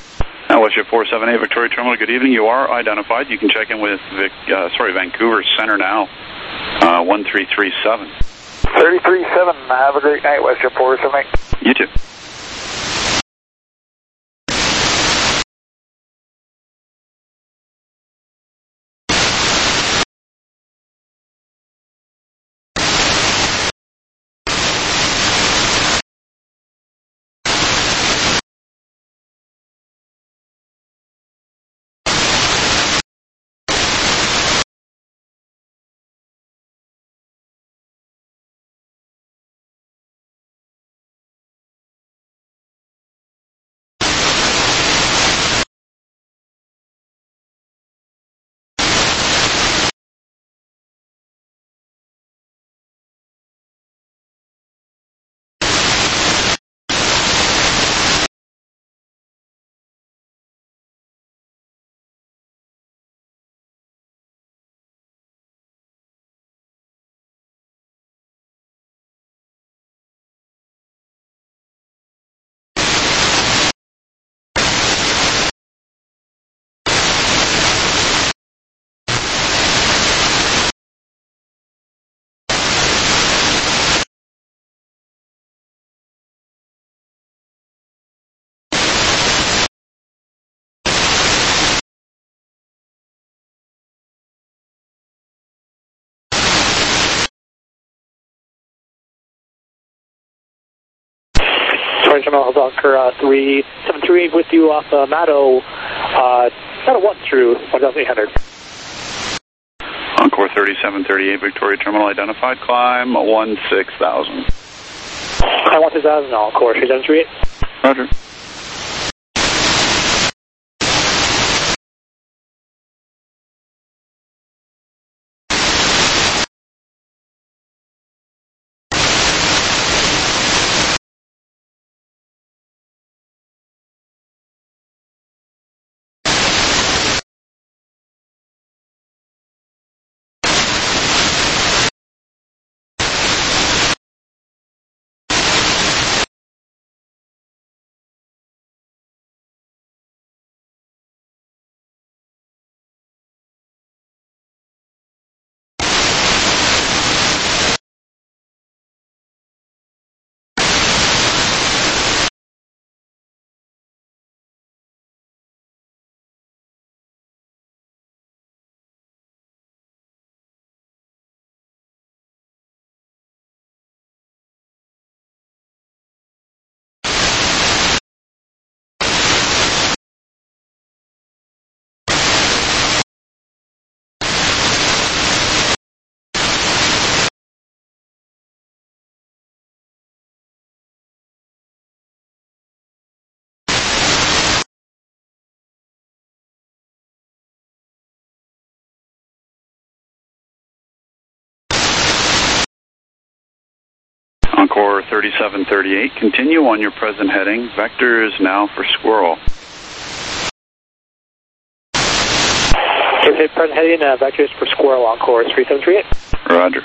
Now, Westjet four seven eight, Victoria Terminal, good evening. You are identified. You can check in with Vic, uh, sorry, Vancouver Center now, uh, one three three seven. three three seven, have a great night, Westjet four seven eight. You too. Terminal Bunker uh, three seven three with you off uh, Matto, uh, Matto one through one thousand eight hundred. Encore thirty-seven thirty-eight, Victoria Terminal identified, climb one six thousand. Climb one six thousand, Encore three seven three eight. Roger. Encore thirty-seven thirty-eight, continue on your present heading. Vector is now for Squirrel. Okay, present heading, uh, vector is for Squirrel, Encore three seven three eight. Roger.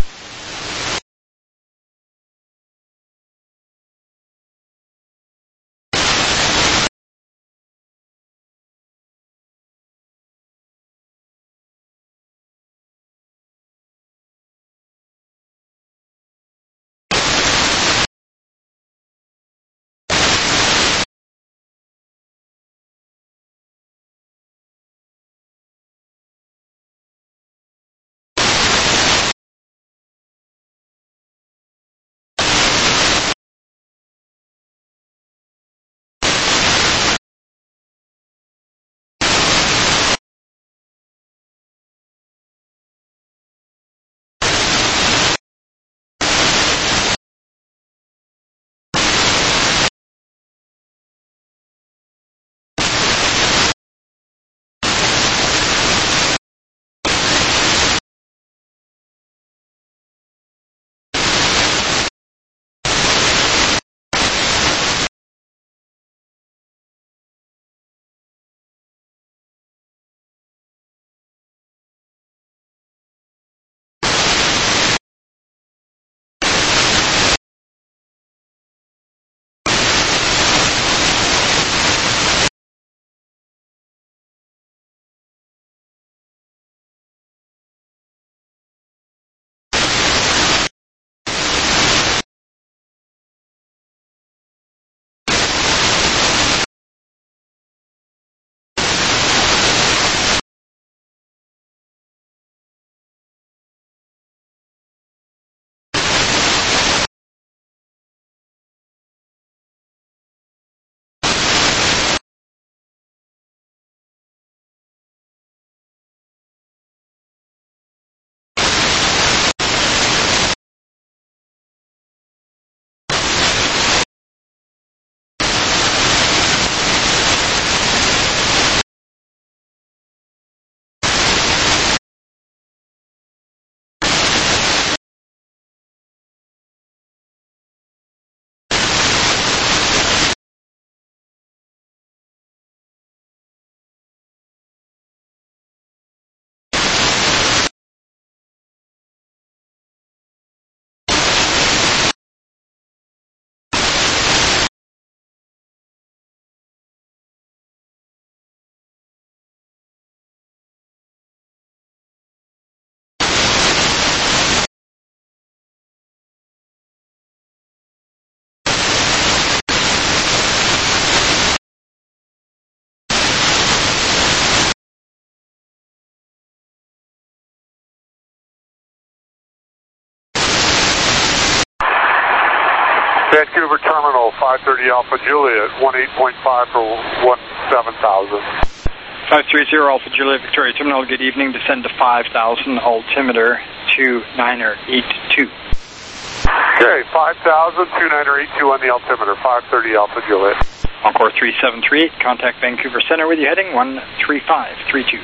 Vancouver Terminal, five thirty Alpha Juliet, one eight point five for one seven thousand. five three zero Alpha Juliet Victoria Terminal, good evening. Descend to five thousand, altimeter two niner eight two. Okay, five thousand, two niner eight two on the altimeter, five thirty Alpha Juliet. Encore three seven three eight, contact Vancouver Center with you heading one three five three two.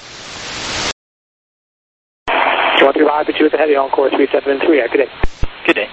one three five, but you with the heading Encore three seven three. Good day. Good day.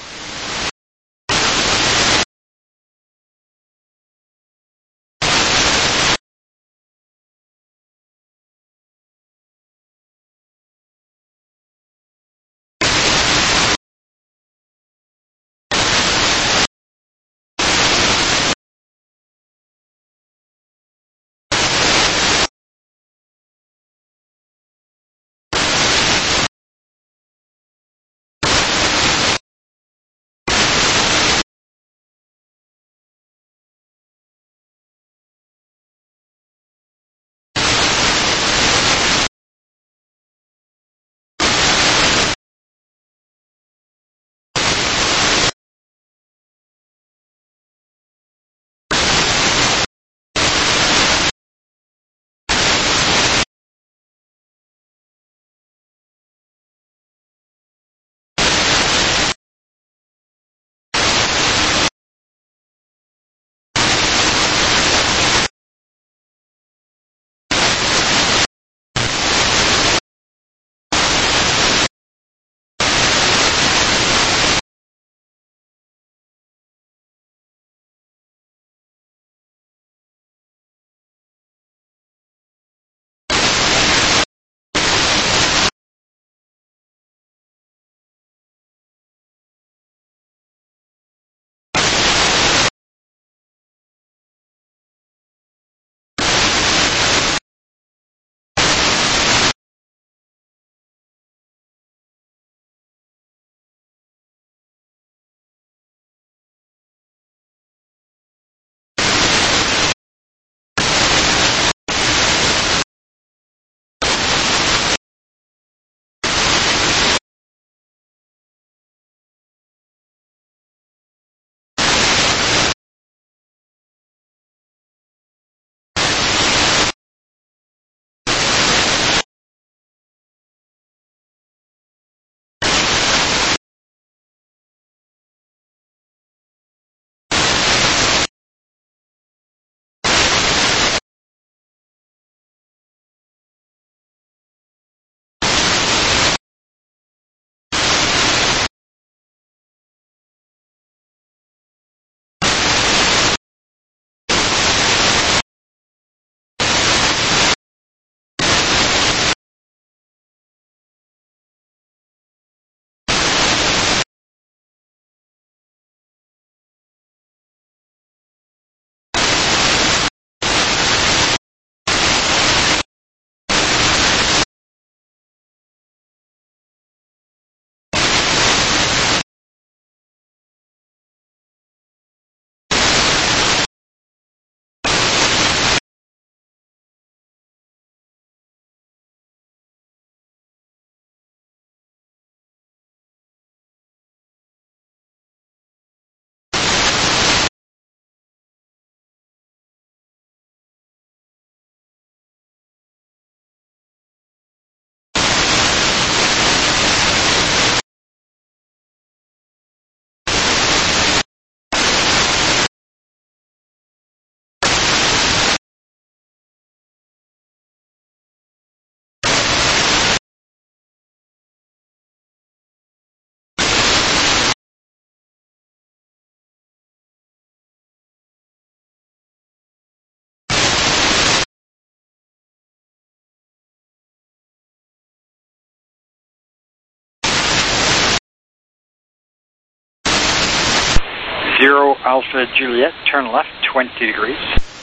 Zero Alpha Juliet, turn left twenty degrees.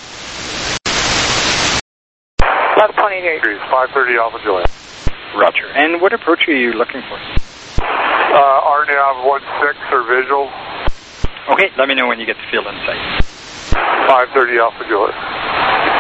Left twenty degrees. five thirty Alpha Juliet. Roger. And what approach are you looking for? Uh, R NAV one six or visual. Okay, let me know when you get the field in sight. five thirty Alpha Juliet.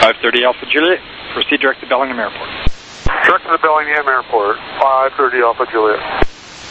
five thirty Alpha Juliet, proceed direct to Bellingham Airport. Direct to the Bellingham Airport, five thirty Alpha Juliet.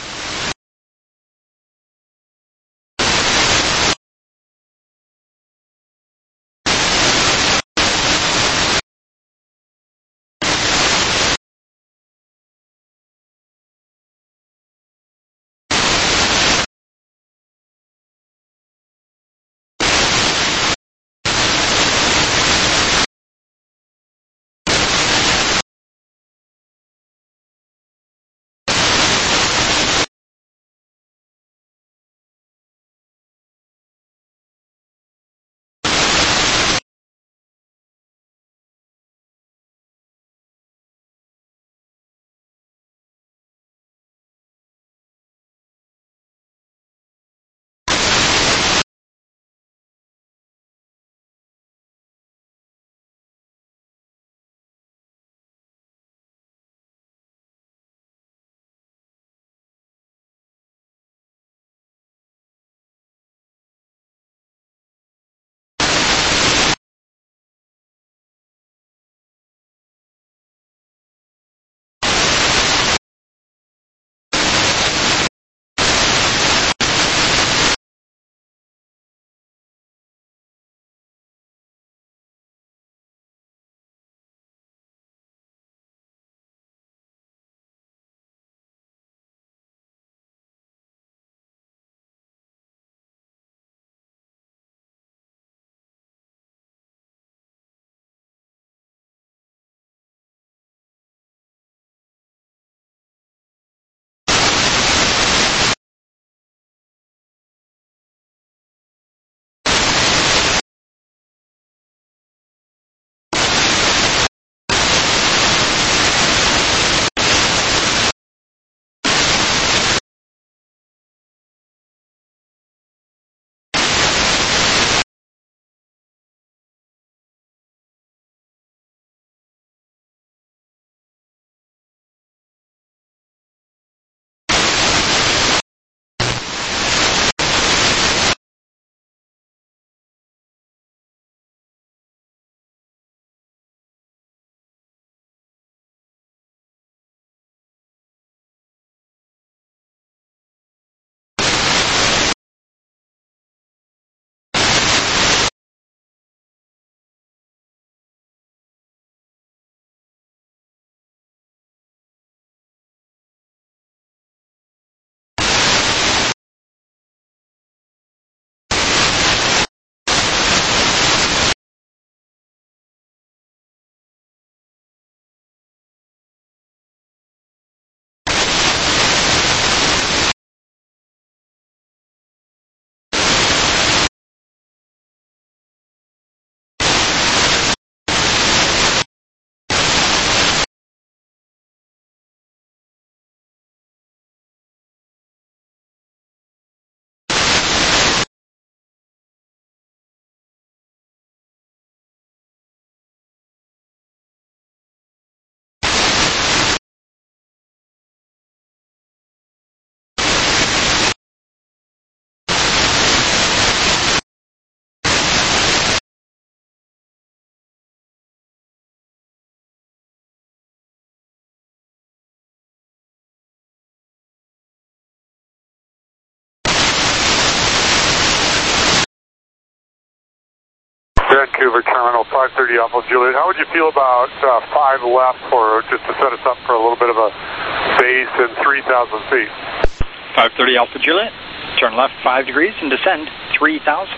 Vancouver Terminal, five thirty Alpha Juliet. How would you feel about uh, five left for just to set us up for a little bit of a base and three thousand feet? five thirty Alpha Juliet, turn left five degrees and descend three thousand.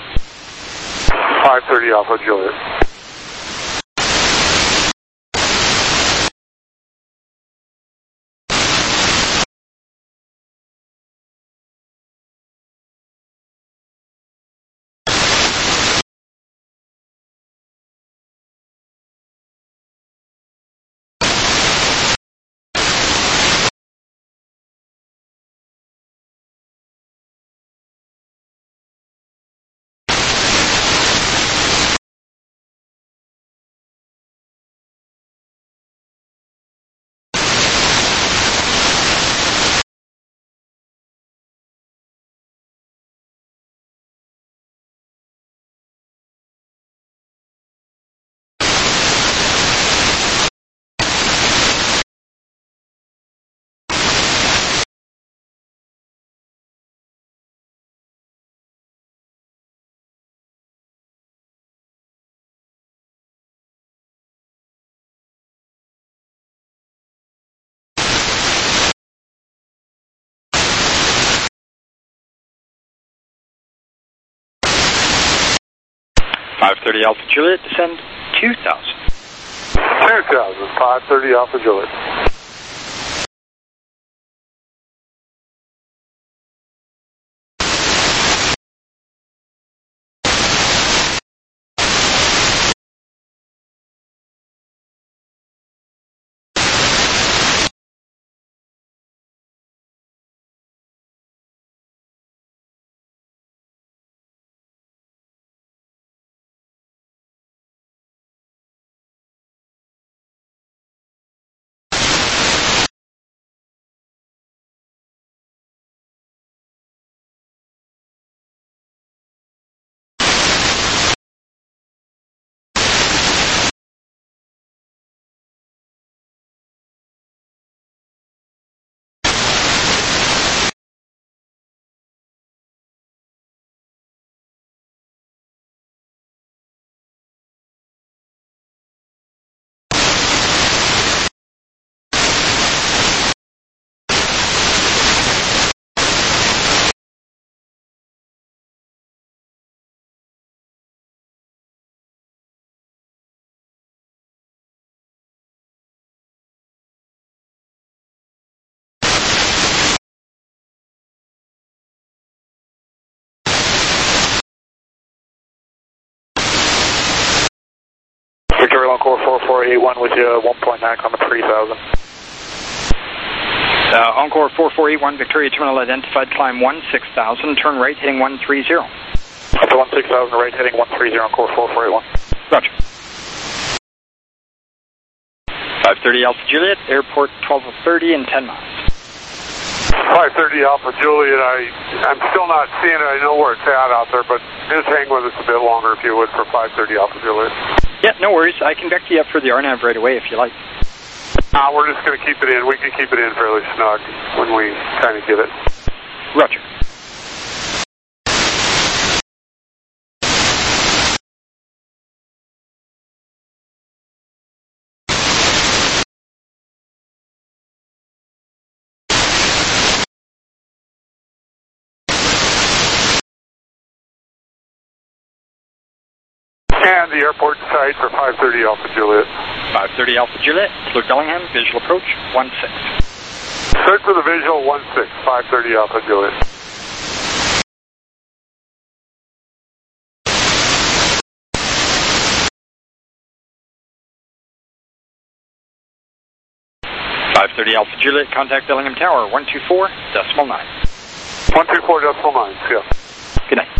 five thirty Alpha Juliet. five thirty Alpha Juliet, descend two thousand. two thousand, five thirty Alpha Juliet. Victoria Encore four four eight one with you, one point nine on the three thousand. Uh, Encore four four eight one, Victoria Terminal identified, climb one six thousand, turn right heading one three zero. Up to one six thousand, right heading one three zero, Encore four four eight one. Roger. five thirty Alpha Juliet, airport twelve thirty in ten miles. five thirty Alpha Juliet, I, I'm still not seeing it. I know where it's at out there, but just hang with us a bit longer if you would for five thirty Alpha Juliet. Yeah, no worries. I can back you up for the R NAV right away if you like. Nah, we're just going to keep it in. We can keep it in fairly snug when we kind of get it. Roger. And the airport site for five thirty Alpha Juliet. five thirty Alpha Juliet, Luke Bellingham, visual approach, one six. Search for the visual, one six, five thirty Alpha Juliet. five thirty Alpha Juliet, contact Bellingham Tower, one two four decimal nine. one two four decimal nine, yeah. Good night.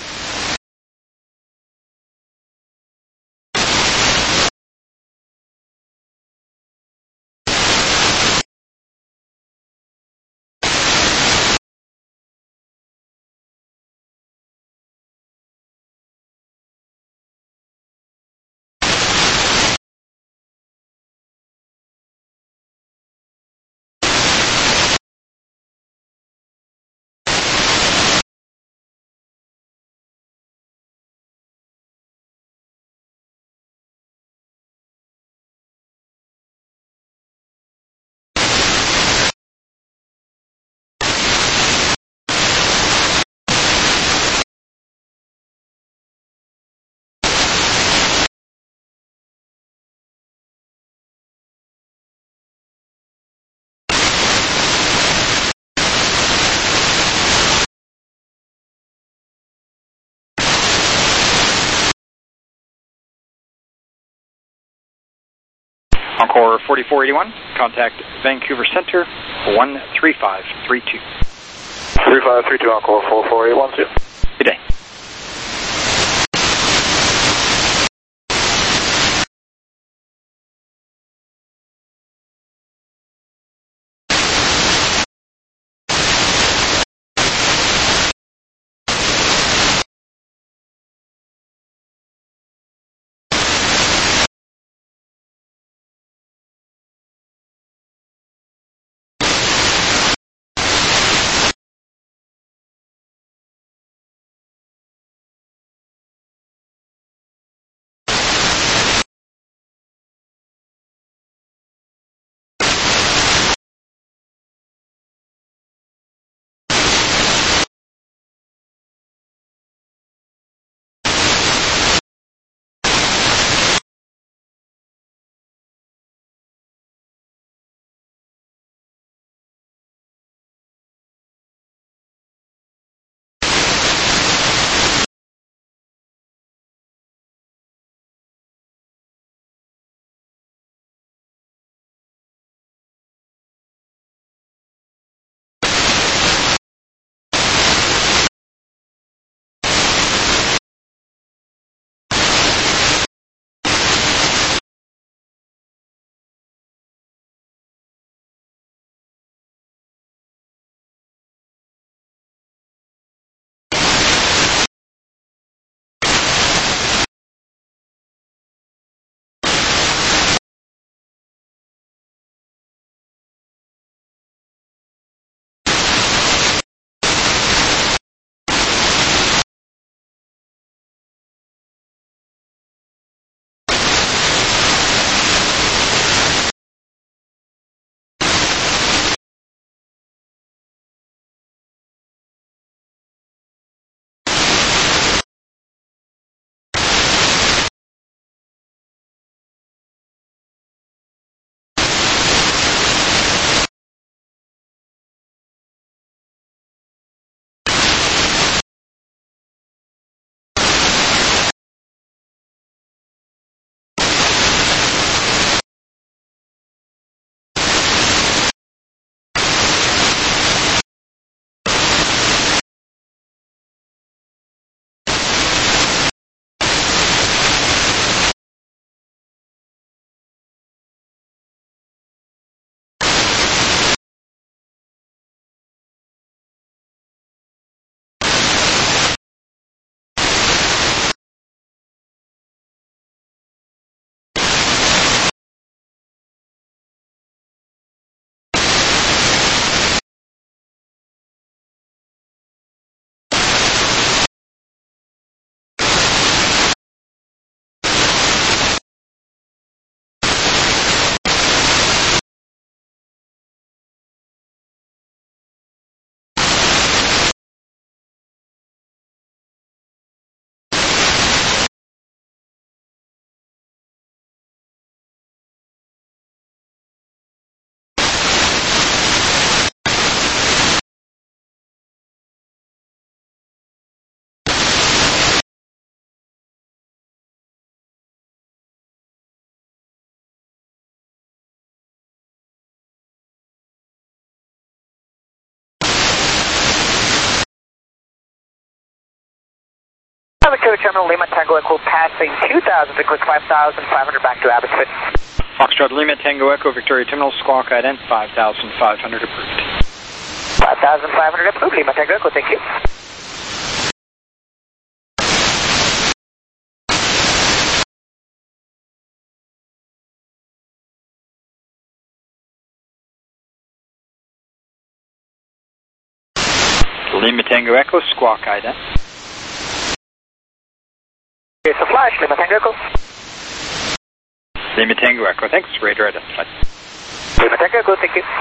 Encore forty-four eighty-one, contact Vancouver Center, one three five three two. three five three two, Encore four four eight one, yeah. Good day. Victoria Terminal, Lima Tango Echo passing two thousand to click five thousand five hundred back to Abbotsford. Foxtrot Lima Tango Echo Victoria Terminal, squawk ident five thousand five hundred approved. five thousand five hundred approved, Lima Tango Echo, thank you. Lima Tango Echo, squawk ident. Here's the flash, Lima Tango Echo. Lima Tango Echo, thanks, radar identified. Lima Tango Echo, thank you.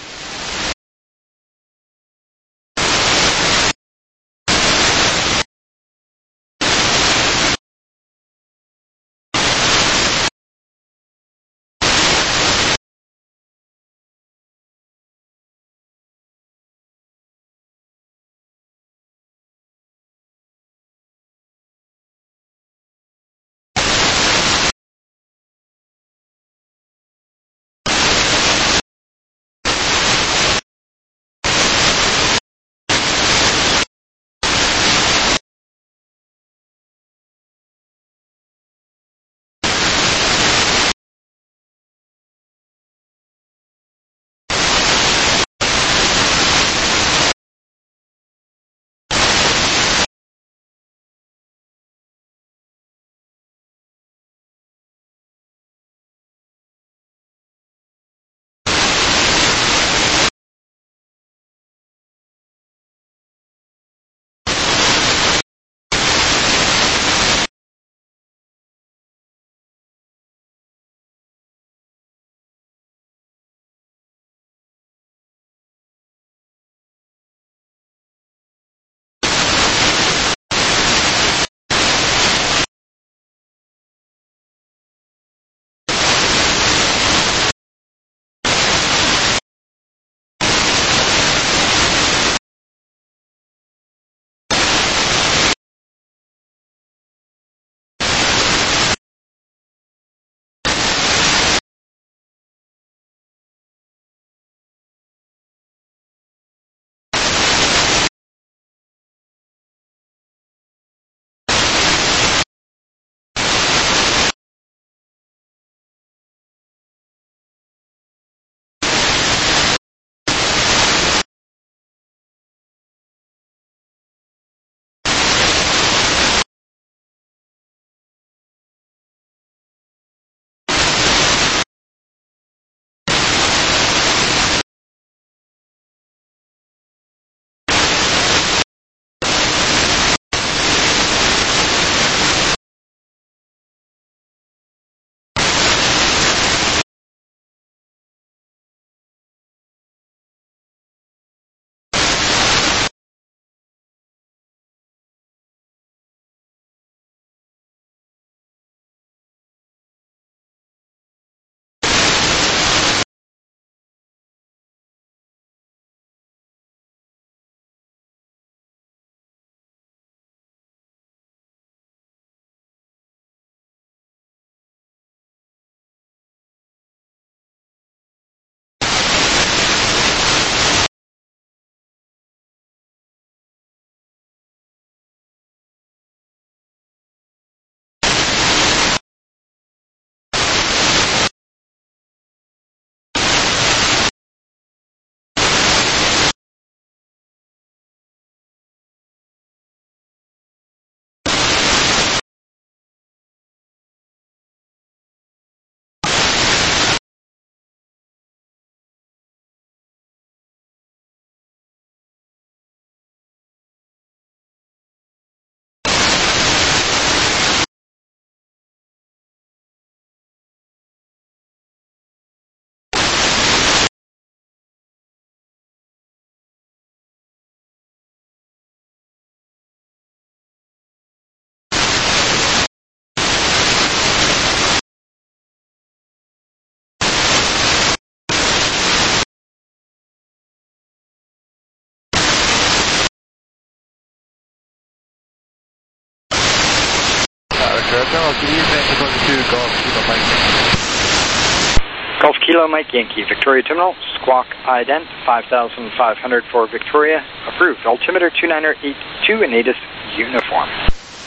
Golf Kilo Mike Yankee, Victoria Terminal, squawk ident five thousand five hundred for Victoria, approved. Altimeter two nine eight two in ATIS uniform.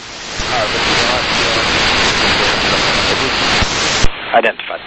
Identified.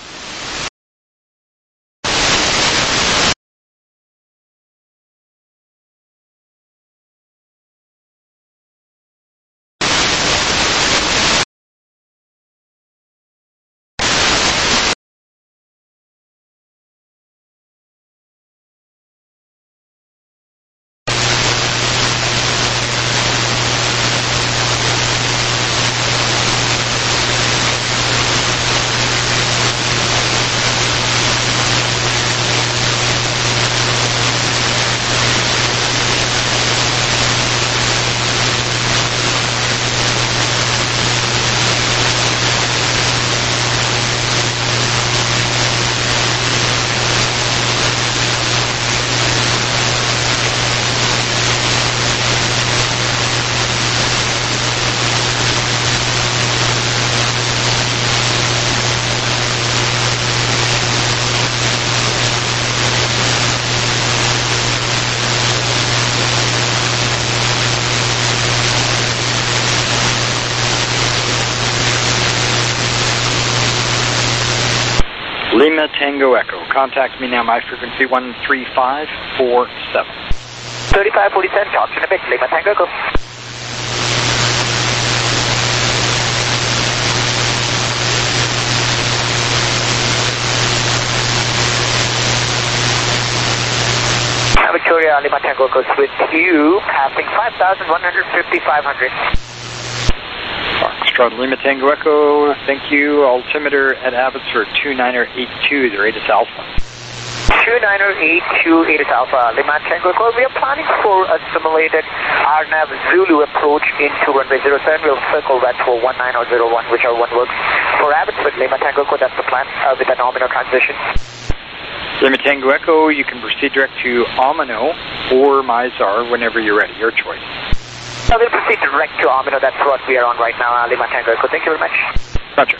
Lima Tango Echo. Contact me now, my frequency one three five four seven. thirty-five forty-seven, talk to you in a bit. Lima Tango Echo. Victoria, Lima Tango Echo with you, passing five thousand one hundred fifty, five hundred. Foxtrot Lima Tango Echo, thank you. Altimeter at Abbotsford two niner eight two, the radius Alpha. two niner eight two, Atis Alpha, Lima Tango Echo. We are planning for a simulated R N A V Zulu approach into runway zero seven. We'll circle that for one nine or zero one, whichever one works. For Abbotsford, Lima Tango Echo, that's the plan uh, with an Omino transition. Lima Tango Echo, you can proceed direct to Omino or Mizar whenever you're ready, your choice. Uh, we'll proceed direct to Omino, that's what we are on right now, uh, Lima Tango Echo. Thank you very much. Roger.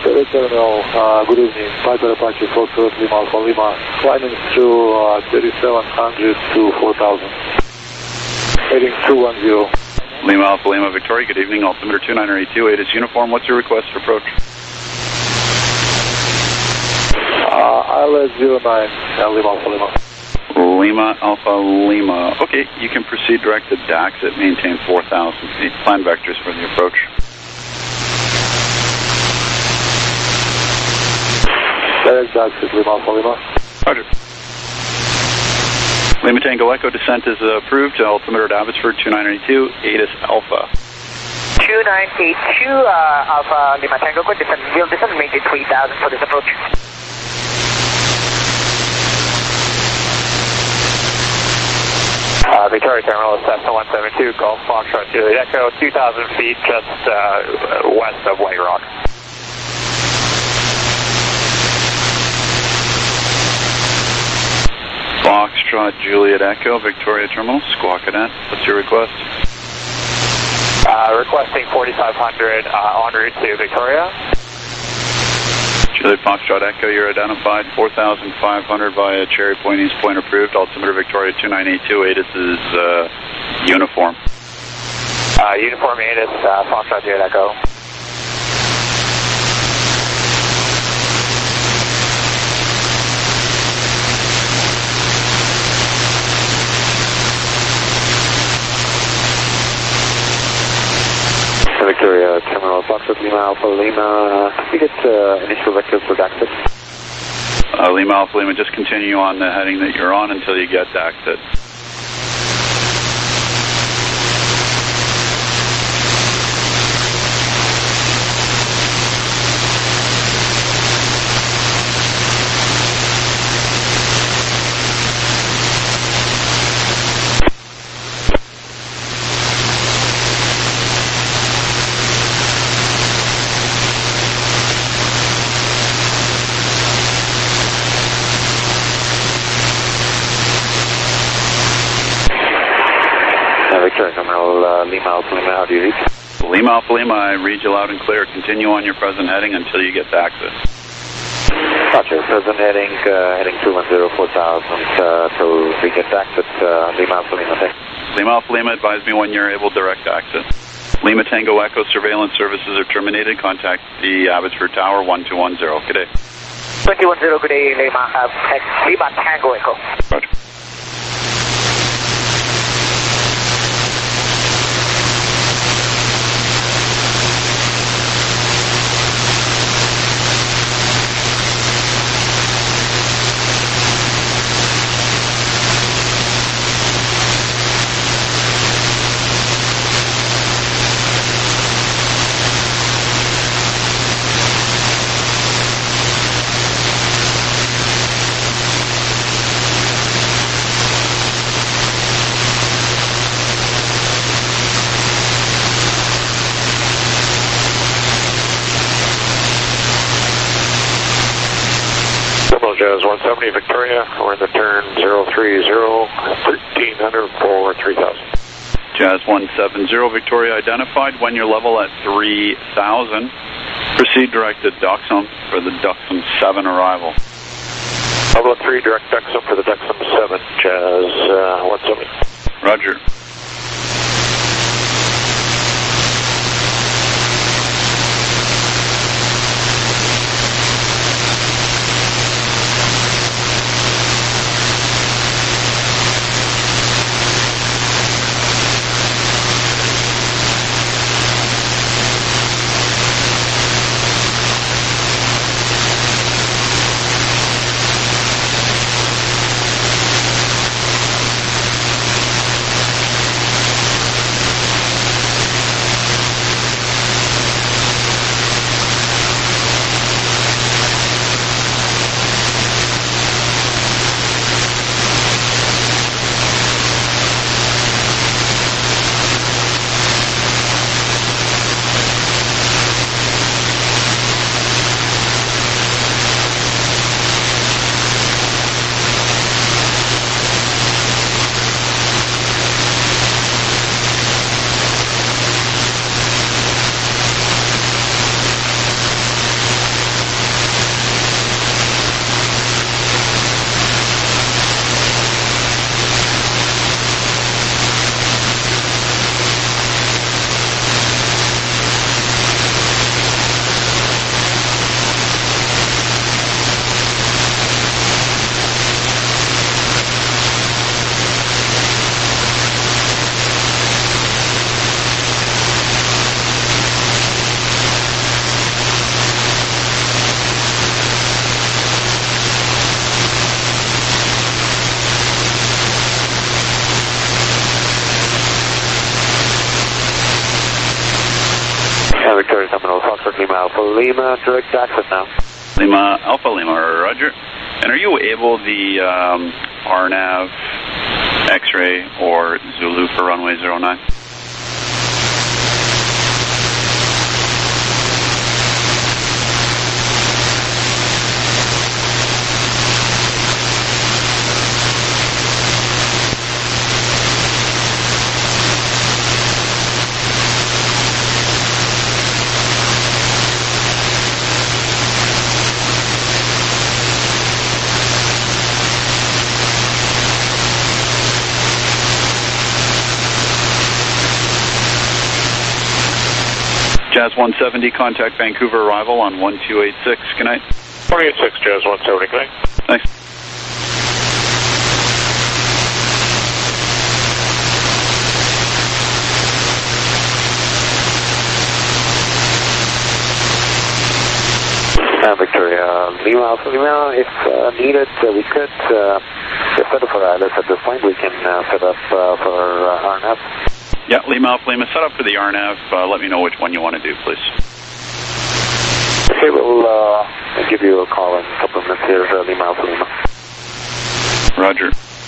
Stereo Terminal, uh, good evening. Piper Apache Foxtrot Lima Alpha Lima, climbing through uh, thirty-seven hundred to four thousand. Heading two one zero. Lima Alpha Lima Victoria, good evening. Altimeter two niner eight two, ATIS uniform. What's your request for approach? Uh, I L S zero nine, uh, Lima Alpha Lima. Lima Alpha Lima. Okay, you can proceed direct to D A X at maintain four thousand feet. Plan vectors for the approach. Direct D A X at Lima Alpha Lima. Roger. Lima Tango Echo, descent is uh, approved. Altimeter to Abbotsford two nine eight two, ATIS Alpha. two nine eight two, uh, Alpha Lima Tango, good descent. We'll descend maintain three thousand for this approach. Uh, Victoria Terminal, Cessna one seven two, Golf Foxtrot Juliet Echo, two thousand feet just uh, west of White Rock. Foxtrot Juliet Echo, Victoria Terminal, Squawk Cadet. What's your request? Uh, requesting forty-five hundred uh, en route to Victoria. Juliet Foxtrot Echo, you're identified four thousand five hundred via Cherry Point East Point approved. Altimeter Victoria two nine eight two, ATIS is uh, uniform. Uh, uniform ATIS, uh, Foxtrot Juliet Echo. Victoria Terminal, Foxtrot Lima Alpha Lima. Can we get uh, initial vectors for D A X? Uh, Lima Alpha Lima, just continue on the heading that you're on until you get D A X. Lima Alpha Lima, how do you read? Lima Alpha Lima, I read you loud and clear. Continue on your present heading until you get to access. Gotcha. Present heading, uh, heading two one zero, four thousand, uh, till we get to access, uh, Lima Alpha Lima, thanks. Lima Alpha Lima, advise me when you're able direct access. Lima Tango Echo, surveillance services are terminated. Contact the Abbotsford Tower, one two one zero. Good day. two one zero, good day, Lima, uh, Lima Tango Echo. Roger. one seventy Victoria, we're in the turn zero three zero, thirteen hundred for three thousand. Jazz one seven zero Victoria identified. When you're level at three thousand, proceed direct to Duxham for the Duxham seven arrival. Level at three, direct Duxham for the Duxham seven, Jazz uh, one seventy. Roger. Uh, Victoria Terminal, Foxtrot Lima Alpha Lima, direct access now. Lima Alpha Lima, roger. And are you able the um, R NAV, X-ray, or Zulu for runway zero nine? Jazz one seventy, contact Vancouver arrival on one two eight six. Good night. one eight six, Jazz one seventy, good night. Thanks. Uh, Victoria Lima Alpha Lima, if uh, needed, uh, we could uh, set up for Alice at this point. We can uh, set up uh, for uh, R NAV. Yeah, Lima Alpha Lima, set up for the R NAV. Uh, let me know which one you want to do, please. Okay, we'll uh, give you a call in a couple of minutes here, uh, Lima Alpha Lima. Roger.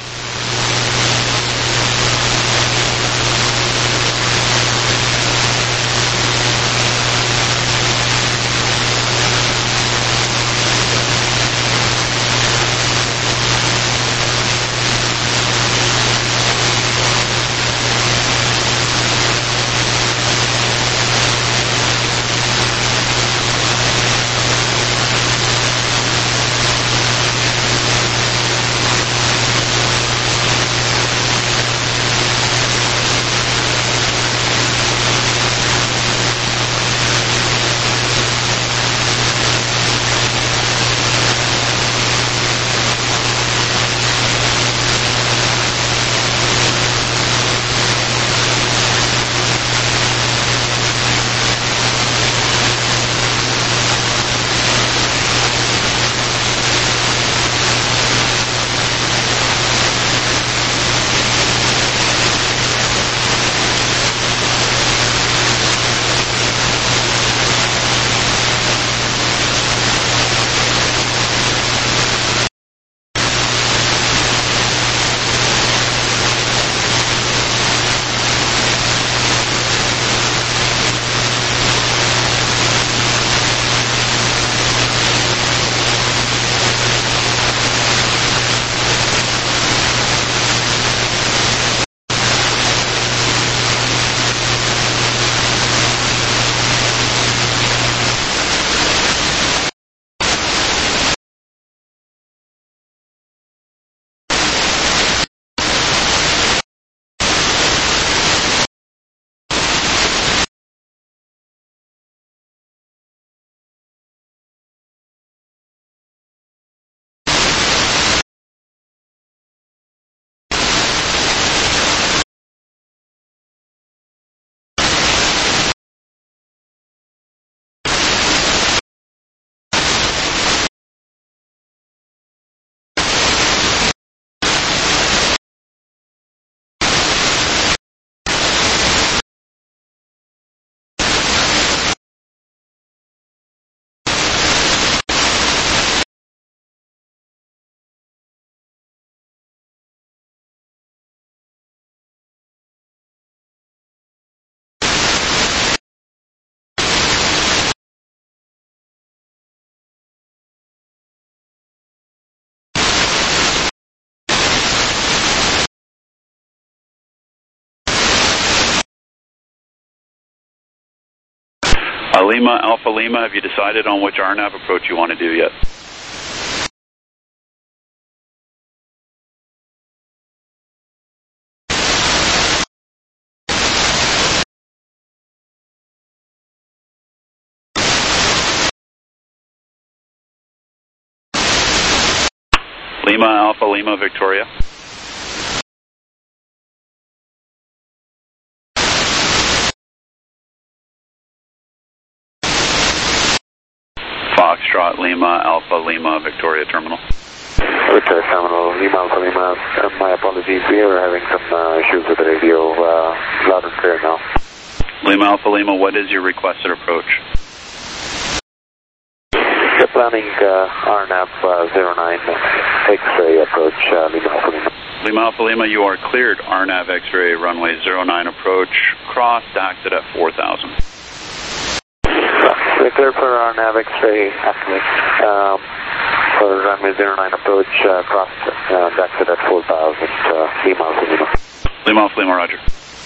Uh, Lima Alpha Lima, have you decided on which R NAV approach you want to do yet? Lima Alpha Lima Victoria. Foxtrot Lima Alpha Lima Victoria Terminal. Victoria Terminal, Lima Alpha Lima. Uh, my apologies, we are having some uh, issues with the radio. Uh, loud and clear now. Lima Alpha Lima, what is your requested approach? We're planning uh, R N A V uh, zero nine X-ray approach, uh, Lima Alpha Lima. Lima Alpha Lima, you are cleared R N A V X-ray runway zero nine approach, cross, exit at four thousand. We're cleared for R N A V X-ray estimate um, for runway zero nine approach, uh, cross, uh, exit at four thousand, uh, Lima Alpha Lima. Lima Alpha Lima, roger.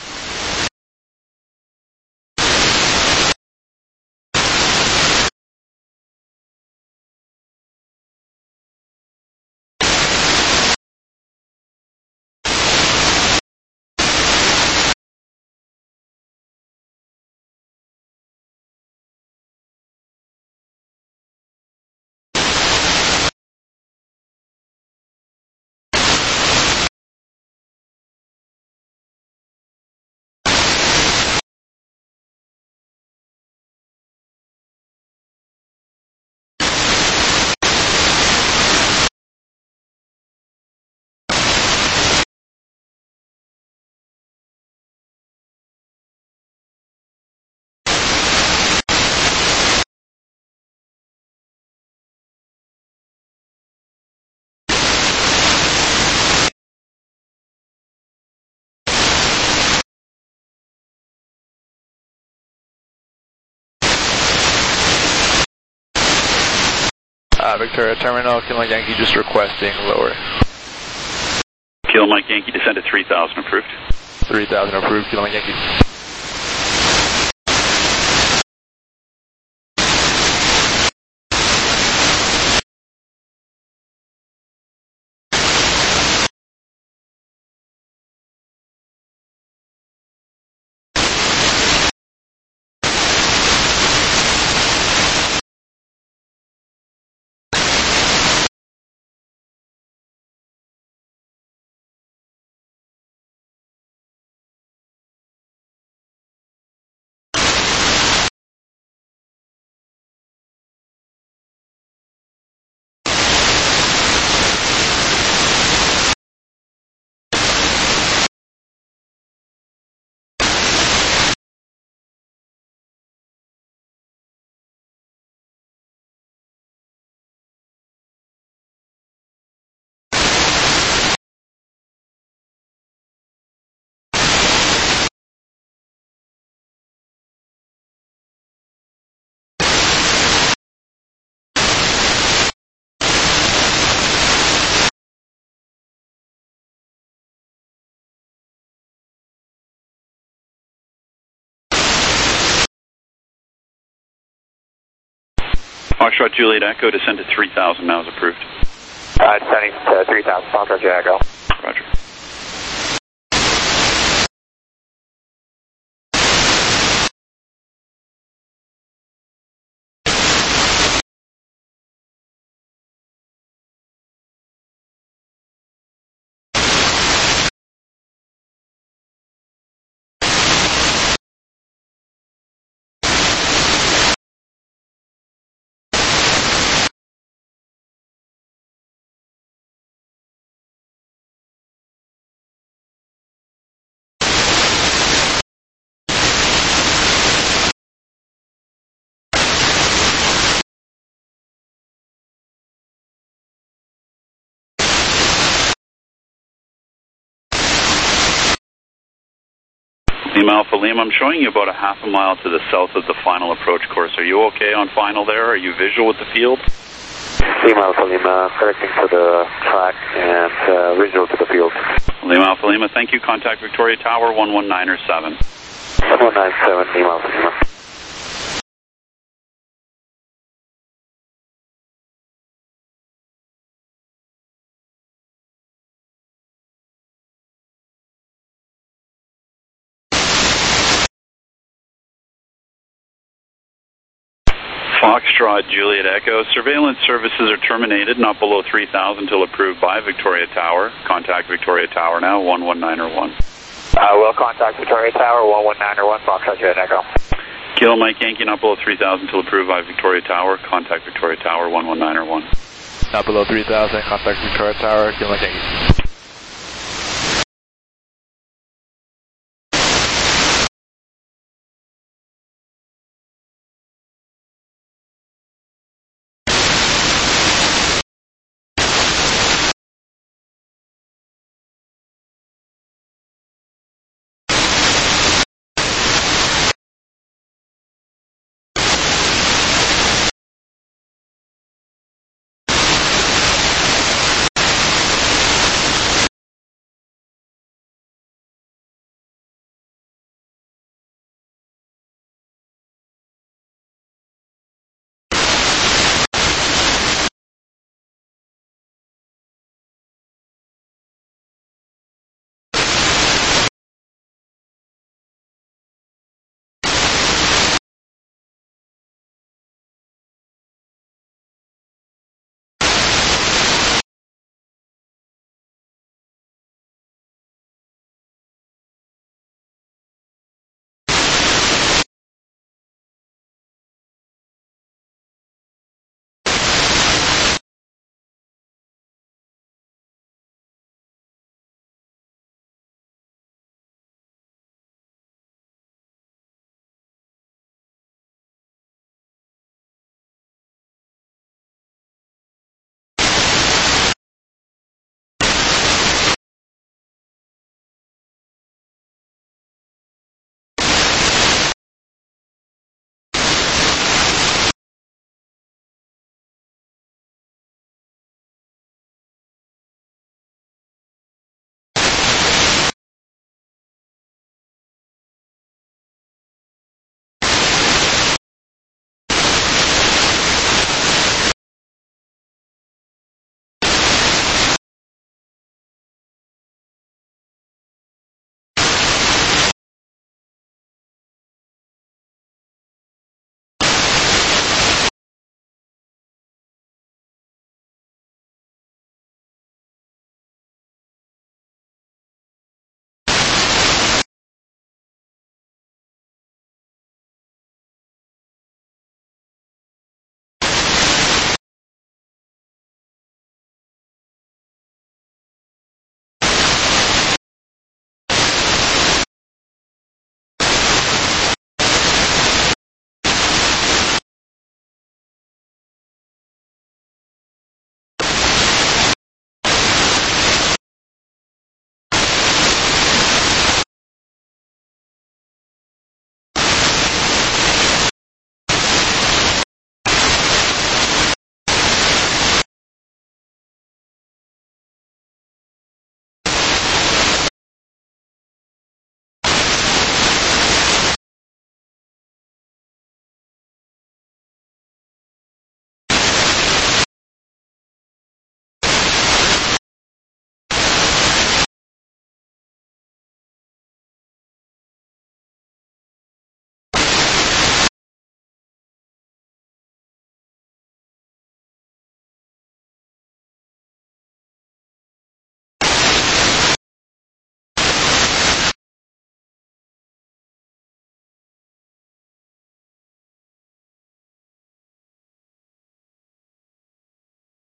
Uh, Victoria Terminal, Kilo Mike Yankee just requesting lower. Kilo Mike Yankee, descend to three thousand approved. three thousand approved, Kilo Mike Yankee. Foxtrot Juliet Echo, descend to three thousand now is approved. Uh, descending to three thousand, Foxtrot Juliet Echo. Roger. Lima Alpha Lima, I'm showing you about a half a mile to the south of the final approach course. Are you okay on final there? Are you visual with the field? Lima Alpha Lima, correcting to the track and uh, visual to the field. Lima Alpha Lima, thank you. Contact Victoria Tower, one one nine seven. one one nine seven, Lima Alpha Lima. Foxtrot Juliet Echo, surveillance services are terminated, not below three thousand until approved by Victoria Tower. Contact Victoria Tower now, one one nine one. Uh, we'll contact Victoria Tower, one one nine one, Foxtrot Juliet Echo. Kilo Mike Yankee, not below three thousand until approved by Victoria Tower. Contact Victoria Tower, one one nine one. Not below three thousand, contact Victoria Tower, Kilo Mike Yankee.